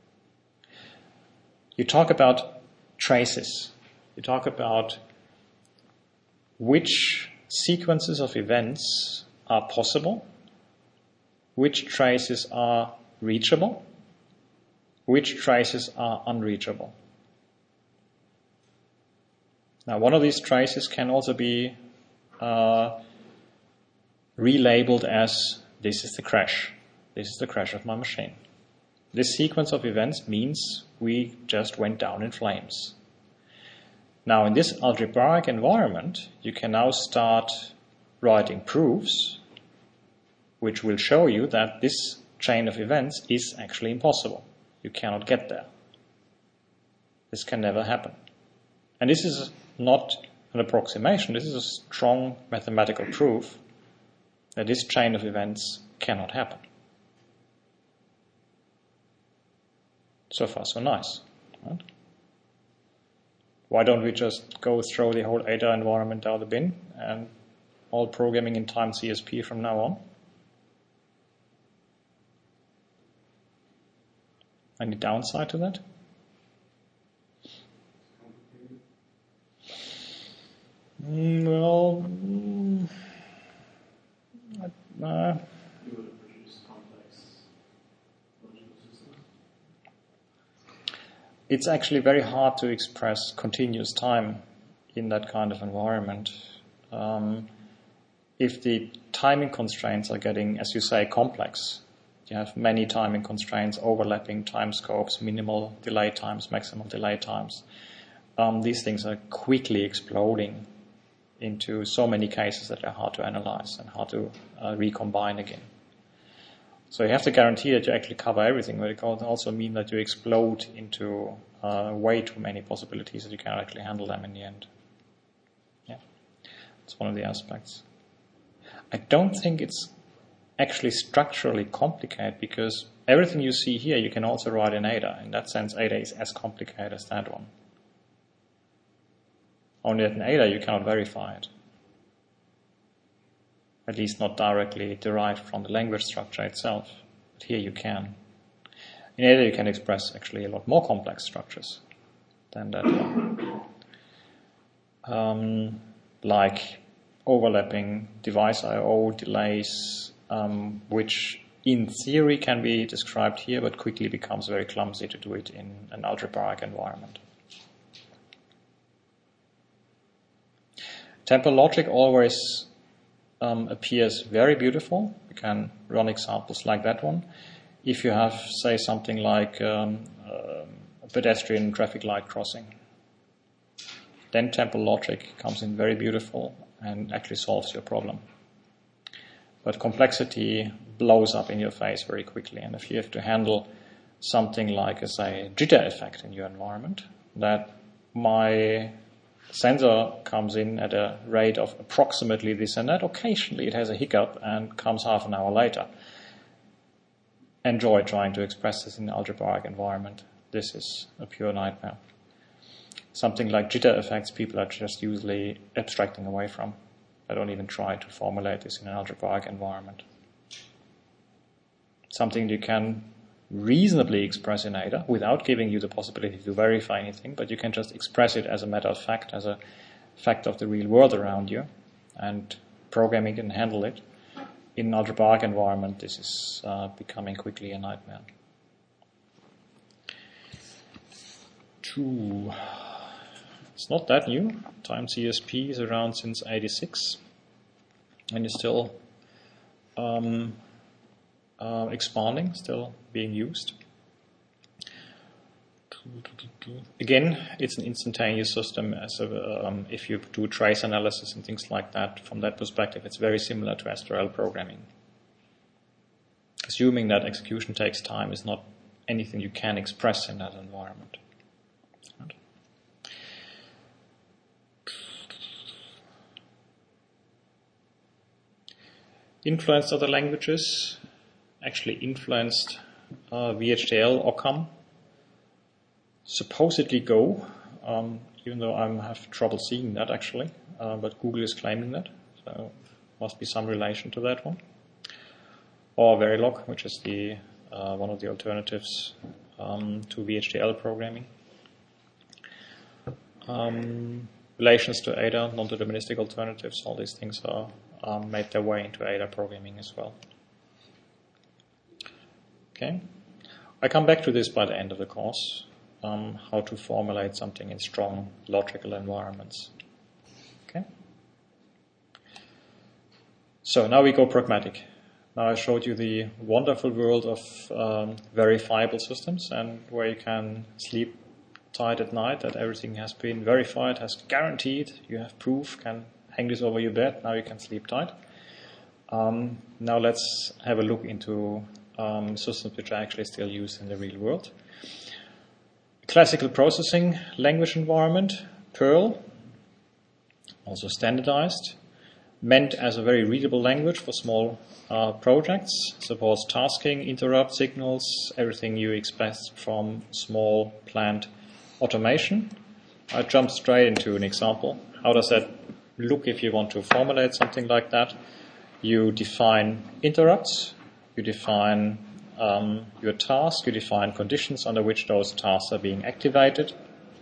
Speaker 1: You talk about traces. You talk about which sequences of events are possible, which traces are reachable, which traces are unreachable. Now, one of these traces can also be uh, relabeled as this is the crash. This is the crash of my machine. This sequence of events means we just went down in flames. Now, in this algebraic environment, you can now start writing proofs which will show you that this chain of events is actually impossible. You cannot get there. This can never happen. And this is not an approximation. This is a strong mathematical proof that this chain of events cannot happen. So far, so nice. Right? Why don't we just go throw the whole A D A environment down the bin and all programming in time C S P from now on? Any downside to that? Mm, well, mm, uh,
Speaker 3: You would have produced complex logical systems.
Speaker 1: it's actually very hard to express continuous time in that kind of environment. Um, if the timing constraints are getting, as you say, complex, you have many timing constraints, overlapping time scopes, minimal delay times, maximum delay times. Um, these things are quickly exploding into so many cases that are hard to analyze and hard to uh, recombine again. So you have to guarantee that you actually cover everything, but it can also mean that you explode into uh, way too many possibilities that you can't actually handle them in the end. Yeah, that's one of the aspects. I don't think it's actually structurally complicated because everything you see here you can also write in A D A. In that sense, A D A is as complicated as that one. Only that in A D A you cannot verify it. At least not directly derived from the language structure itself. But here you can. In A D A you can express actually a lot more complex structures than that one. Um, like overlapping device I O delays, um, which in theory can be described here, but quickly becomes very clumsy to do it in an algebraic environment. Temporal logic always um, appears very beautiful. You can run examples like that one. If you have, say, something like um, uh, a pedestrian traffic light crossing, then temporal logic comes in very beautiful and actually solves your problem. But complexity blows up in your face very quickly. And if you have to handle something like, say, a jitter effect in your environment, that my sensor comes in at a rate of approximately this and that, occasionally it has a hiccup and comes half an hour later. Enjoy trying to express this in an algebraic environment. This is a pure nightmare. Something like jitter effects, people are just usually abstracting away from. I don't even try to formulate this in an algebraic environment. Something you can reasonably express in A D A without giving you the possibility to verify anything, but you can just express it as a matter of fact, as a fact of the real world around you, and programming can handle it. In an algebraic environment, this is uh, becoming quickly a nightmare. Two. It's not that new. Time C S P is around since eighty-six and is still um, uh, expanding, still being used. Again, it's an instantaneous system. As a, um, if you do trace analysis and things like that, from that perspective, it's very similar to S T R L programming. Assuming that execution takes time is not anything you can express in that environment. influenced other languages, actually influenced uh, V H D L, Occam, supposedly Go, um, even though I have trouble seeing that actually, uh, but Google is claiming that, so must be some relation to that one. Or Verilog, which is the uh, one of the alternatives um, to V H D L programming. Um, relations to A D A, non-deterministic alternatives, all these things are um, made their way into A D A programming as well. Okay, I come back to this by the end of the course, um, how to formulate something in strong logical environments. Okay. So now we go pragmatic. Now I showed you the wonderful world of um, verifiable systems, and where you can sleep tight at night that everything has been verified, has guaranteed, you have proof, can hang this over your bed, now you can sleep tight. Um, now let's have a look into um, systems which are actually still used in the real world. Classical processing language environment, Perl, also standardized, meant as a very readable language for small uh, projects, supports tasking, interrupt signals, everything you expect from small planned automation. I jump straight into an example. How does that look if you want to formulate something like that? You define interrupts, you define um, your task, you define conditions under which those tasks are being activated.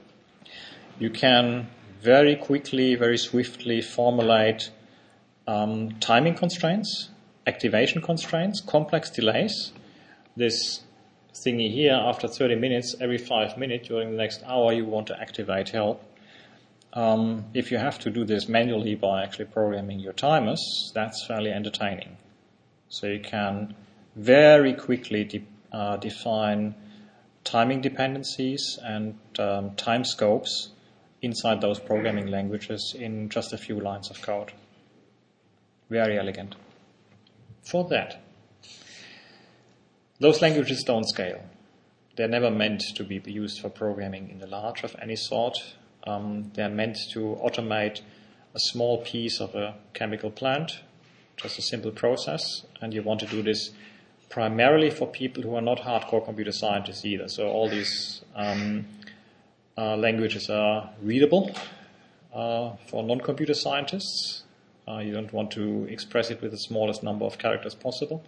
Speaker 1: You can very quickly, very swiftly formulate um, timing constraints, activation constraints, complex delays. This thingy here, after thirty minutes, every five minutes during the next hour, you want to activate help. Um, if you have to do this manually by actually programming your timers, that's fairly entertaining. So you can very quickly de- uh, define timing dependencies and um, time scopes inside those programming languages in just a few lines of code. Very elegant. For that, those languages don't scale. They're never meant to be used for programming in the large of any sort. Um, they're meant to automate a small piece of a chemical plant, just a simple process, and you want to do this primarily for people who are not hardcore computer scientists either. So all these um, uh, languages are readable uh, for non-computer scientists. Uh, you don't want to express it with the smallest number of characters possible.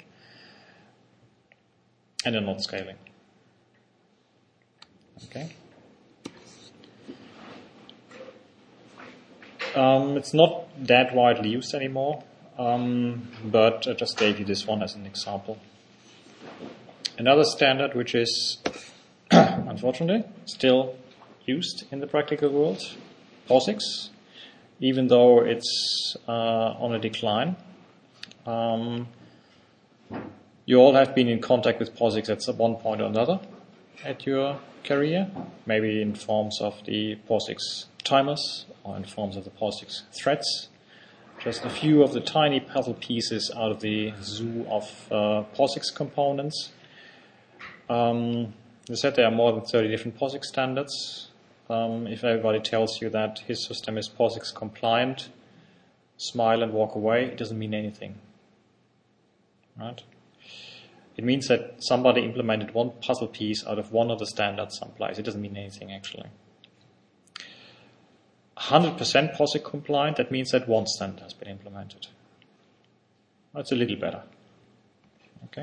Speaker 1: And they're not scaling. Okay. Um, it's not that widely used anymore, um, but I just gave you this one as an example. Another standard which is, unfortunately, still used in the practical world, POSIX, even though it's uh, on a decline. Um, you all have been in contact with POSIX at one point or another at your career, maybe in forms of the POSIX timers or in forms of the POSIX threads. Just a few of the tiny puzzle pieces out of the zoo of uh, POSIX components. Um, as I said, there are more than thirty different POSIX standards. Um, if everybody tells you that his system is POSIX compliant, smile and walk away, it doesn't mean anything. Right? It means that somebody implemented one puzzle piece out of one of the standards someplace. It doesn't mean anything, actually. one hundred percent POSIX compliant, that means that one standard has been implemented. That's a little better. Okay.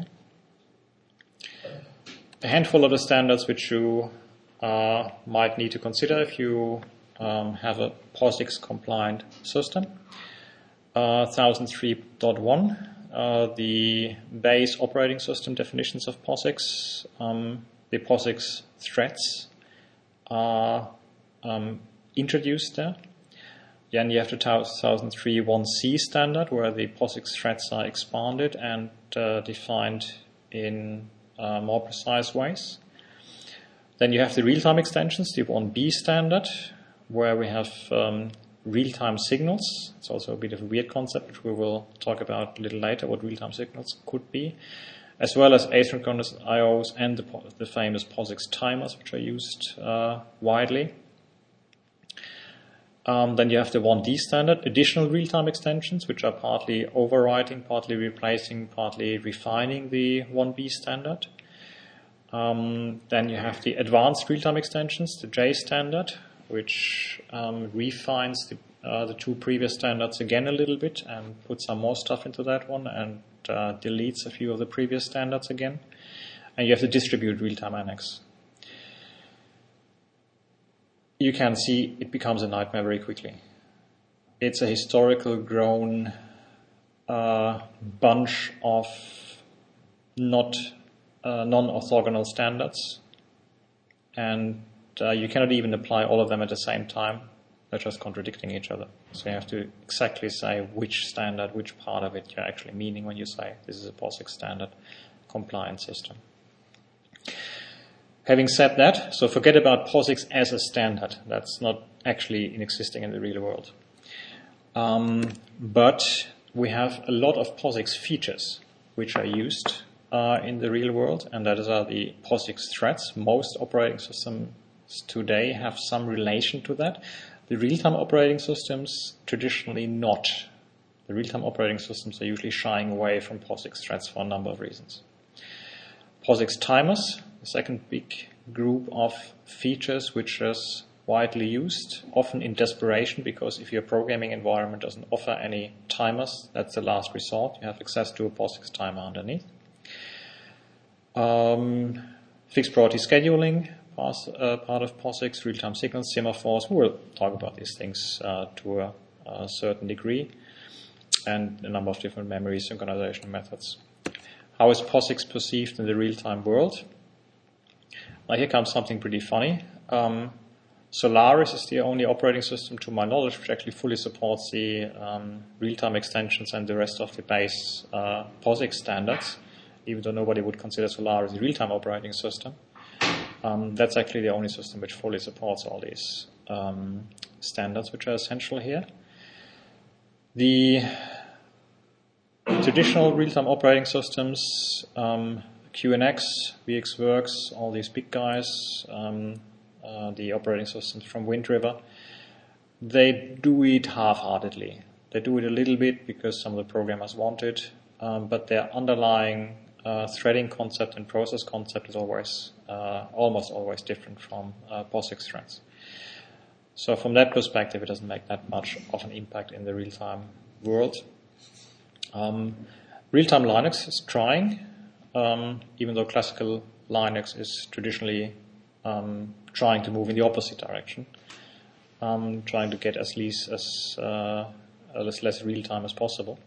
Speaker 1: A handful of the standards which you uh, might need to consider if you um, have a POSIX compliant system. Uh, one thousand three point one, uh, the base operating system definitions of POSIX, um, the POSIX threads are um, introduced there. Then you have the two thousand three point one C standard where the POSIX threads are expanded and uh, defined in uh, more precise ways. Then you have the real-time extensions, the one B standard, where we have um, real-time signals. It's also a bit of a weird concept, which we will talk about a little later, what real-time signals could be, as well as asynchronous I Os and the, the famous POSIX timers, which are used uh, widely. Um, then you have the one D standard, additional real-time extensions, which are partly overwriting, partly replacing, partly refining the one B standard. Um, then you have the advanced real-time extensions, the J standard, which um, refines the, uh, the two previous standards again a little bit and puts some more stuff into that one and uh, deletes a few of the previous standards again. And you have the distributed real-time annex. You can see it becomes a nightmare very quickly. It's a historical grown uh, bunch of not uh, non-orthogonal standards, and uh, you cannot even apply all of them at the same time. They're just contradicting each other. So you have to exactly say which standard, which part of it you're actually meaning when you say this is a POSIX standard compliant system. Having said that, so forget about POSIX as a standard. That's not actually in existing in the real world. Um, but we have a lot of POSIX features which are used uh, in the real world, and that are the POSIX threads. Most operating systems today have some relation to that. The real-time operating systems, traditionally not. The real-time operating systems are usually shying away from POSIX threads for a number of reasons. POSIX timers, the second big group of features which is widely used, often in desperation, because if your programming environment doesn't offer any timers, that's the last resort. You have access to a POSIX timer underneath. Um, fixed priority scheduling, part, uh, part of POSIX, real-time signals, semaphores. We'll talk about these things uh, to a, a certain degree, and a number of different memory synchronization methods. How is POSIX perceived in the real-time world? Now here comes something pretty funny. Um, Solaris is the only operating system, to my knowledge, which actually fully supports the um, real-time extensions and the rest of the base uh, POSIX standards, even though nobody would consider Solaris a real-time operating system. Um, that's actually the only system which fully supports all these um, standards, which are essential here. The traditional real-time operating systems, um, Q N X, VxWorks, all these big guys, um, uh, the operating systems from Wind River, they do it half-heartedly. They do it a little bit because some of the programmers want it, um, but their underlying uh, threading concept and process concept is always, uh, almost always different from uh, POSIX threads. So from that perspective, it doesn't make that much of an impact in the real-time world. Um, real-time Linux is trying, um, even though classical Linux is traditionally um, trying to move in the opposite direction, um, trying to get as least as uh, as less real-time as possible.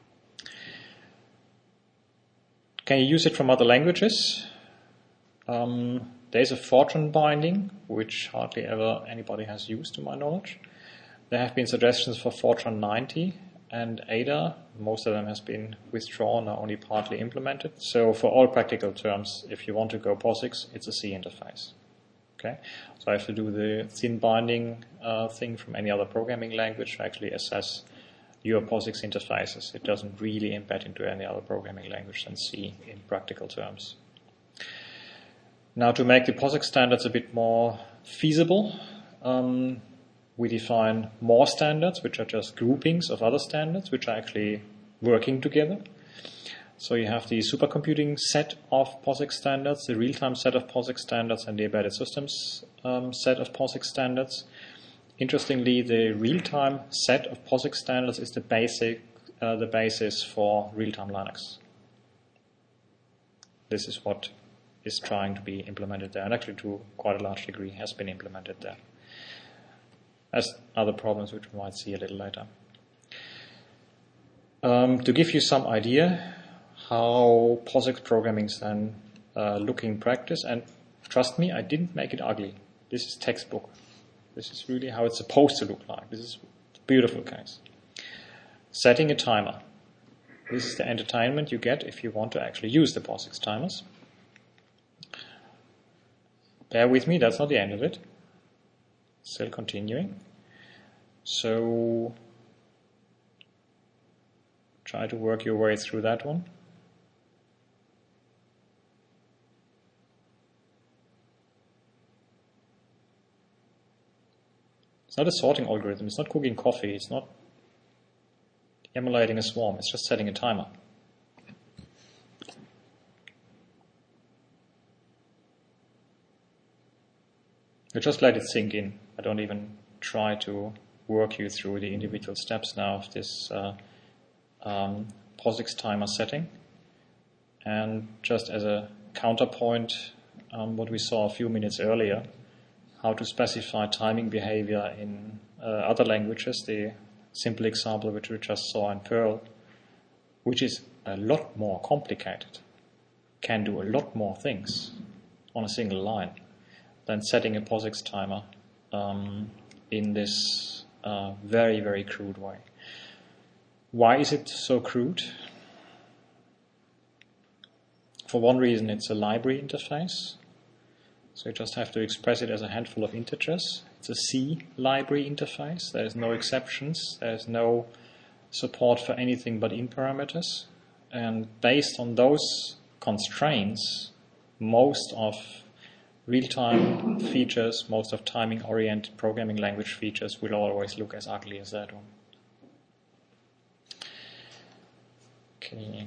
Speaker 1: Can you use it from other languages? Um, there's a Fortran binding, which hardly ever anybody has used, to my knowledge. There have been suggestions for Fortran ninety and A D A. Most of them has been withdrawn or only partly implemented. So for all practical terms, if you want to go POSIX, it's a C interface. Okay, so I have to do the thin binding uh, thing from any other programming language to actually assess your POSIX interfaces. It doesn't really embed into any other programming language than C in practical terms. Now, to make the POSIX standards a bit more feasible, um, we define more standards, which are just groupings of other standards, which are actually working together. So you have the supercomputing set of POSIX standards, the real-time set of POSIX standards, and the embedded systems um, set of POSIX standards. Interestingly, the real-time set of POSIX standards is the basic, uh, the basis for real-time Linux. This is what is trying to be implemented there, and actually to quite a large degree has been implemented there, as other problems which we might see a little later. Um, to give you some idea how POSIX programming is then uh, look in practice, and trust me, I didn't make it ugly. This is textbook. This is really how it's supposed to look like. This is a beautiful case. Setting a timer. This is the entertainment you get if you want to actually use the POSIX timers. Bear with me, that's not the end of it. Still continuing. So try to work your way through that one. It's not a sorting algorithm. It's not cooking coffee. It's not emulating a swarm. It's just setting a timer. You just let it sink in. I don't even try to work you through the individual steps now of this uh, um, POSIX timer setting. And just as a counterpoint, um, what we saw a few minutes earlier, how to specify timing behavior in uh, other languages, the simple example which we just saw in Perl, which is a lot more complicated, can do a lot more things on a single line than setting a POSIX timer um, in this uh, very, very crude way. Why is it so crude? For one reason, it's a library interface. So you just have to express it as a handful of integers. It's a C library interface. There's no exceptions. There's no support for anything but in parameters. And based on those constraints, most of real-time features, most of timing-oriented programming language features will always look as ugly as that one. Okay.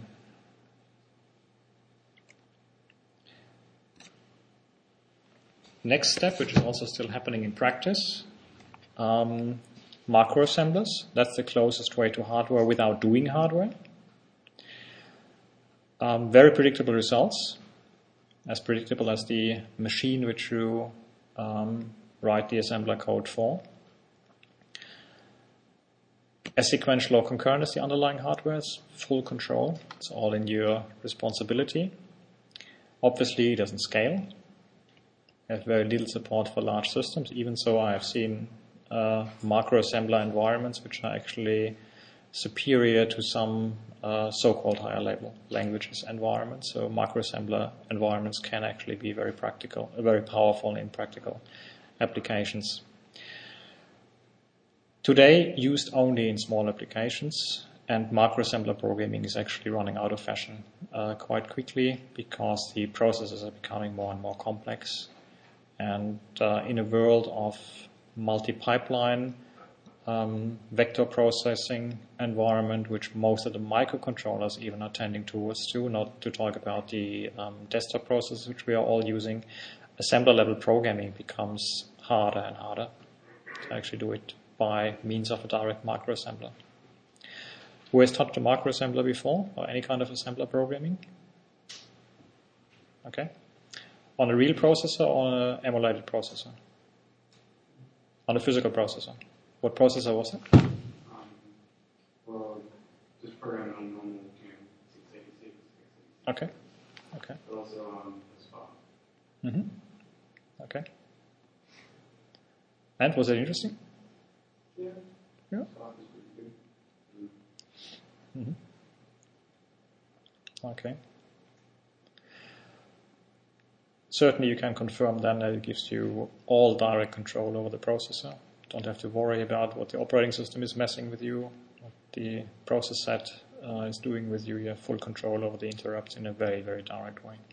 Speaker 1: Next step, which is also still happening in practice, um, macro assemblers. That's the closest way to hardware without doing hardware. Um, very predictable results, as predictable as the machine which you um, write the assembler code for. As sequential or concurrent as the underlying hardware, it's full control. It's all in your responsibility. Obviously, it doesn't scale. It has very little support for large systems. Even so, I have seen uh, macro assembler environments which are actually superior to some uh, so-called higher level languages environments. So macro assembler environments can actually be very practical, very powerful in practical applications. Today, used only in small applications, and macro assembler programming is actually running out of fashion uh, quite quickly because the processes are becoming more and more complex. And uh, in a world of multi-pipeline, um, vector processing environment, which most of the microcontrollers even are tending towards to, not to talk about the um, desktop processors which we are all using, assembler-level programming becomes harder and harder to actually do it by means of a direct macro assembler. Who has touched a macro assembler before, or any kind of assembler programming? Okay. On a real processor or on an emulated processor? On a physical processor. What processor was it?
Speaker 2: Um, well, just programming on normal, you know, six eighty-six,
Speaker 1: Okay. Okay.
Speaker 2: but also on the spot.
Speaker 1: Mm-hmm. Okay. And was it interesting?
Speaker 2: Yeah.
Speaker 1: Yeah.
Speaker 2: Spot is pretty good. Mm.
Speaker 1: Mm-hmm. Okay. Certainly you can confirm then that it gives you all direct control over the processor. Don't have to worry about what the operating system is messing with you, what the process set uh, is doing with you. You have full control over the interrupts in a very, very direct way.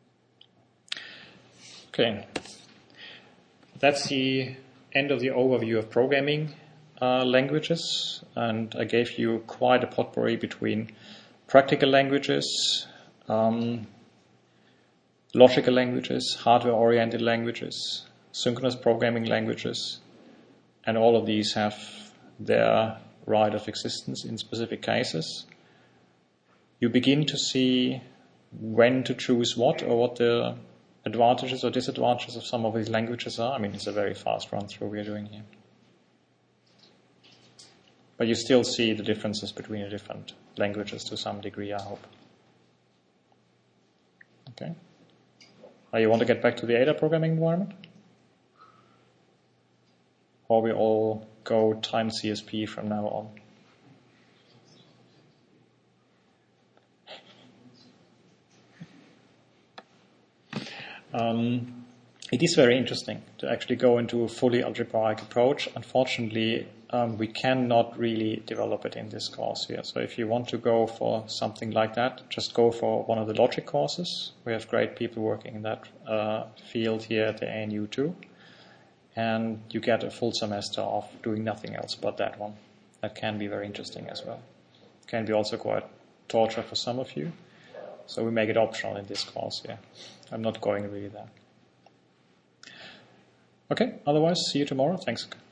Speaker 1: Okay. That's the end of the overview of programming uh, languages, and I gave you quite a potpourri between practical languages, um, logical languages, hardware-oriented languages, synchronous programming languages, and all of these have their right of existence in specific cases. You begin to see when to choose what, or what the advantages or disadvantages of some of these languages are. I mean, it's a very fast run-through we are doing here. But you still see the differences between the different languages to some degree, I hope. Okay. Uh, you want to get back to the A D A programming environment? Or we all go time C S P from now on? Um, it is very interesting to actually go into a fully algebraic approach. Unfortunately, um, we cannot really develop it in this course here. So if you want to go for something like that, just go for one of the logic courses. We have great people working in that uh, field here at the A N U too. and you get a full semester of doing nothing else but that one. That can be very interesting as well. Can be also quite torture for some of you. So we make it optional in this course here. I'm not going really there. Okay, otherwise, see you tomorrow. Thanks.